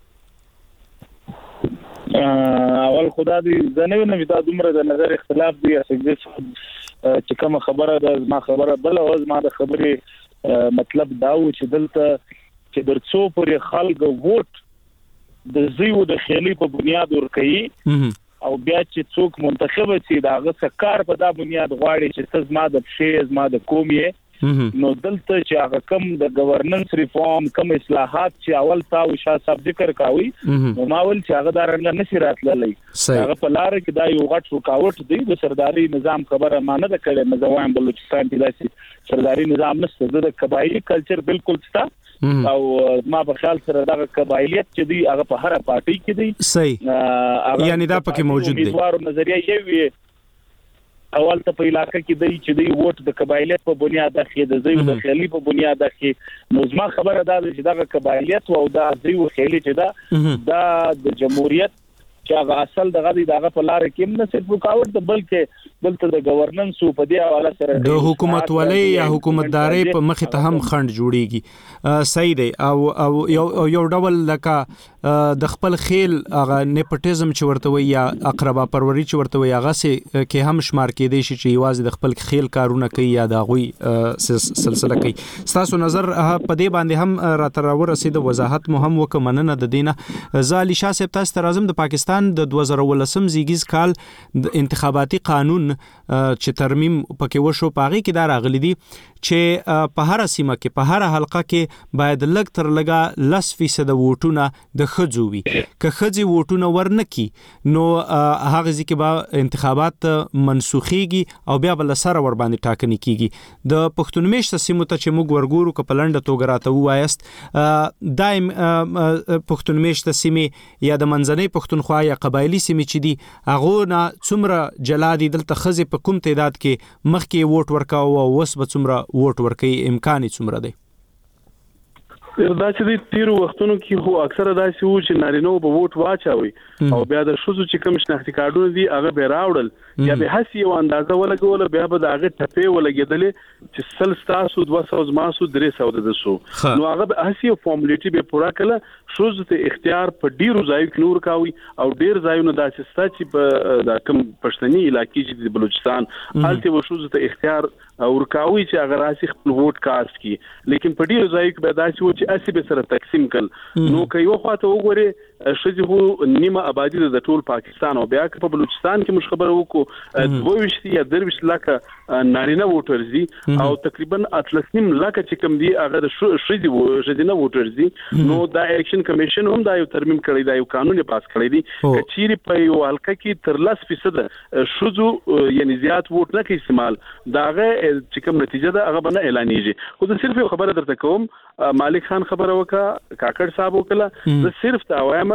اول خدا دې زنه نه دا دومره د نظر اختلاف دی چې کوم خبره د ما خبره بل او ما د خبرې مطلب دا و چې دلته چې درڅو پر خلک ووټ د زیو د خیالي په بنیاد ورکړي او بیا چې څوک منتخب شي دا غوښه کار په دا بنیاد غواړي چې تاسو ما د شی ما د قومي نو دلته چې هغه کم د گورننس ریفارم کم اصلاحات چې اول تاسو شاه صاحب ذکر کاوي نو ما ول چې هغه دارنګ نشي راتللی هغه په لار کې دا یو غټ رکاوټ دی د سرداري نظام خبره مانه ده کړي مزوایم بلوچستان کې داسې سرداري نظام نشته د قبایلی کلچر بالکل ستا او ما په خیال سره دا قبایلیت چې دی هغه په هر پارټي کې دی صحیح یعنی دا پکې موجود دی امیدوارو نظریه یوي اول ته په علاقې کې دی چې دی ووټ د قبایلیت په بنیاد اخی د زیو د خیالي په بنیاد اخی نو زما خبره دا چې دا قبایلیت او دا زیو خیالي چې دا دا د جمهوریت چې هغه اصل دغه دی دغه په لار کې نه صرف رکاوټ بلکې بلته د گورننس په دی حواله سره د حکومت ولې یا حکومتداري په مخ ته هم خند جوړیږي صحیح دی او او یو یو ډول لکه د خپل خیل هغه نیپوټیزم چې ورته وي یا اقربا پروری چې ورته وي هغه سه کې هم شمار کې دی چې یوازې د خپل خیل کارونه کوي یا د غوي سلسله کوي تاسو نظر په دې باندې هم راتراو رسید وضاحت مهم وکمننه د دینه زالي شاه صاحب تاسو ترازم د پاکستان د دوه زره ولسم زیږیز کال د انتخاباتي قانون چې ترمیم پکې وشو پاغي کې دا راغلي دي چې په هر سیمه کې په هر حلقه کې باید لږ تر لږه لس فیصد ووټونه د ښځو وي. که ښځې ووټونه ورنکي نو هغه ځکه به انتخابات منسوخیږي او بیا بل سره ور باندې ټاکنې کیږي. د پښتون میشته سیمو ته چې موږ ورګورو که په لنډه توګه راته ووایاست دایم پښتون میشته سیمې یا د منځنۍ پښتونخوا یا قبایلي سیمې چې دي هغه نه څومره جلا دي دلته ښځې په کوم تعداد کې مخکې ووټ ورکاوه او اوس به څومره ووټ ورکوي امکان یې څومره دی؟ دا چې د تیرو وختونو کې خو اکثره داسې وو چې نارینه به ووټ واچوي او بیا د ښځو چې کوم شناختي کارډونه دي هغه به راوړل یا به هسي یو اندازه ولګول بیا به د هغه ټپې ولګېدلې چې سل ستاسو دوه سوه زما سو درې سوه د سو نو هغه به هسي یو فارمولیټي به پوره کړه. ښځو ته اختیار په ډیرو ځایو کې نور کاوي او ډیر ځایونه داسې ستا چې په د کوم پښتني علاقې چې د بلوچستان هلته و ښځو ته اختیار ورکاوي چې هغه راسي خپل ووټ کاست کی لیکن په ډیرو ځایو کې به داسې و چې اسی به سره تقسیم کړي نو که یو خواته وګوري ښځې خو نیمه آبادي د ټول پاکستان او بیا په بلوچستان کې موږ خبره وکړو دوه ویشت یا درویشت لکه نارینه ووټرز دي او تقریبا اتلس نیم لکه چې کوم دي هغه د ښځې ښځینه ووټرز دي. نو دا الیکشن کمیشن هم دا یو ترمیم کړی دا یو قانون یې پاس کړی دی چې چیرې په یو حلقه کې تر لس فیصد ښځو یعنی زیات ووټ نه کوي استعمال دا هغه چې کوم نتیجه ده هغه به نه اعلانېږي. خو زه صرف یو خبره درته کوم مالک خان خبره وکړه کاکړ صاحب وکړه زه صرف دا وایم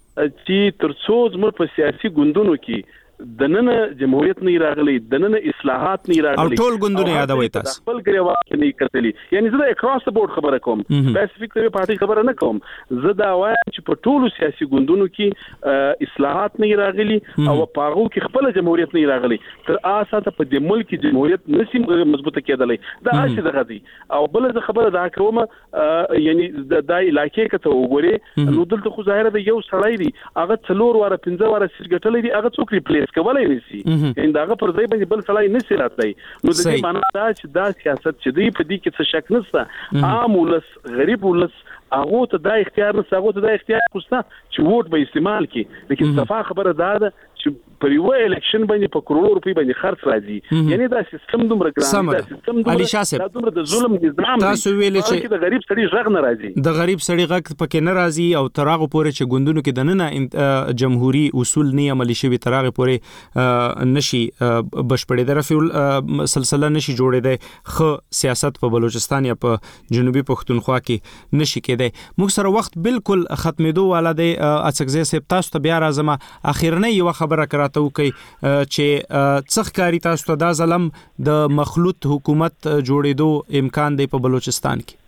چې تر څو زموږ په سیاسي ګوندونو کې د نن جمهوریت نه راغلي د نن اصلاحات نه راغلي او ټول ګوندونه یادوي تاسو خپل ګریوات نه کتلی یعنی زه اکراس د بورډ خبره کوم سپیسیفیک ته پارټي خبره نه کوم زه دا وایم چې په ټولو سیاسي ګوندونو کې اصلاحات نه راغلي او په هغه کې خپل جمهوریت نه راغلي تر اساسه په د ملک جمهوریت نسیم مضبوطه کېدلې دا اسی دغه دي. او بل زه خبره دا کوم یعنی د دای علاقې کته وګوري نو دلته خو ظاهر دی یو سړی دی هغه څلور واره پنځه واره سیټ ګټلې دي هغه څوک ریپلیس کولای نشي ان داغه پر ځای باندې بل سړی نشي راتلی نو د دې معنی دا چې دا سیاست چې دی په دې کې څه شک نشته عام ولس غریب ولس هغه ته دا اختیار نشته هغه ته دا اختیار کوسته چې ووټ به استعمال کړي لیکن صفه خبره دا ده چې پر یو الیکشن باندې په کروڑ روپۍ باندې خرڅ راځي یعنی دا سیستم دومره ګران دا سیستم دومره دومره د ظلم نظام تاسو ویل چې د غریب سړي غږ نه راځي د غریب سړي غږ پکې نه راځي او تراغه پورې چې ګوندونو کې د نن جمهوریت اصول نه عملي شوی تراغه پورې نشي بشپړې درفه سلسله نشي جوړېده خو سیاست په بلوچستان یا په جنوبي پښتونخوا کې نشي کېدای. موږ سره وخت بالکل ختمېدو والا دی اڅکزی صاحب تاسو ته بیا راځم اخیرنۍ یو خبره کراته وکي چې څخکاری تاسو ته دا ظلم د مخلوط حکومت جوړېدو امکان دی په بلوچستان کې؟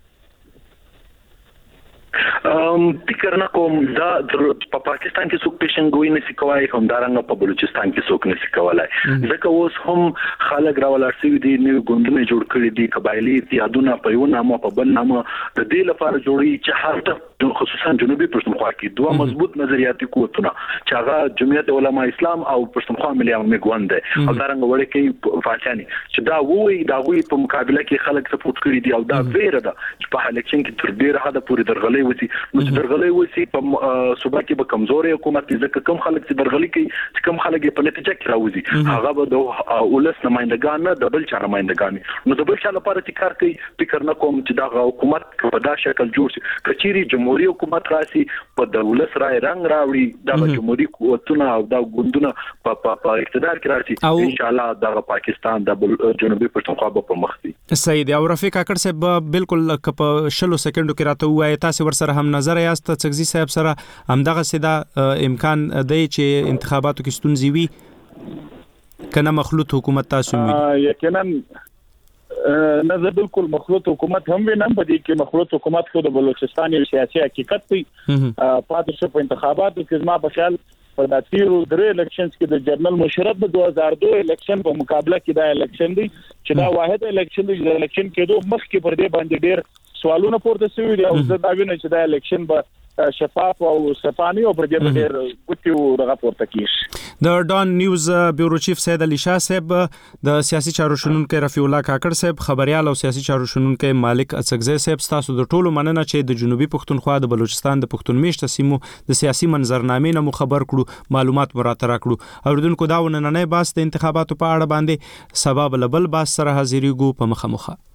ام فکر نه کوم دا په پاکستان کې څوک پیشنګوي نشي کولای هم دارنګ په بلوچستان کې څوک نشي کولای ځکه اوس هم خلک راولار سوي دي نو ګوندونه جوړ کړي دي قبایلی اتحادونه په یو نامه په بل نامه د دې لپاره جوړي چې هر خصوصا جنوبي پښتونخوا کې دوه مضبوط نظریاتي قوتونه چې هغه جمعیت علما اسلام او پښتونخوا ملي عوامي ګوند دي او دارنګ وړي کې فاچاني چې دا وایي دا وایي په مقابله کې خلک سپورټ کړي دي او دا ویره ده چې په الیکشن کې تر ډیره حد پورې درغلي وسی نو چې درغلي وسی په صوبه کې به کمزوري حکومت ځکه کم خلک چې درغلي کوي چې کم خلک په نتیجه کې راوځي هغه به د ولس نمائندګان نه د بل چا نمائندګان نو د بل چا لپاره چې کار کوي فکر نه کوم چې دا حکومت په دا شکل جوړ شي کچيري جمهوریت حکومت راسي په د ولس رائے رنگ راوړي دا جمهوریت قوتونه او دا ګوندونه په په اقتدار کې راسي ان شاء الله دا پاکستان د جنوبي پښتونخوا په مخ دي. صحیح دی او رفیق کاکړ صاحب بالکل په شلو سکندو کې راته وایي تاسو ور سره هم نظر یاست څکزي صاحب سره همدغه سدا امکان دی چې انتخاباتو کې ستونزې وي کنه مخلوط حکومت تاسو وي یقینا نه زه بالکل مخلوط حکومت هم وینم په دې کې مخلوط حکومت خو د بلوچستان یو سیاسي حقیقت دی پاتې شو په انتخاباتو کې زما په خیال په داتیرو درې الیکشنز کې د جنرال مشرف د دوه هزار دوه الیکشن په مقابله کې دا الیکشن دی چې دا واحد الیکشن دی د الیکشن کېدو مخکې پر دې باندې ډېر سوالونه پورته شوي دي او زه دا وینم چې دا الیکشن به شفاف او صفاني او پر دې ډېر ګټو دغه پورته کیږي. د ډان نیوز بیورو چیف سید علي شاه صاحب د سیاسي چارو شنونکو رفیع الله کاکړ صاحب خبريال او سیاسي چارو شنونکو مالک اڅکزی صاحب تاسو د ټولو مننه چې د جنوبي پښتونخوا د بلوچستان د پښتون میشته سیمو د سیاسي منظرنامې نه خبر کړو معلومات مراته راکړو اوردونکو دا ونننې باس د انتخاباتو په اړه باندې سبب لبل باس سره حاضرېږو په مخه مخه.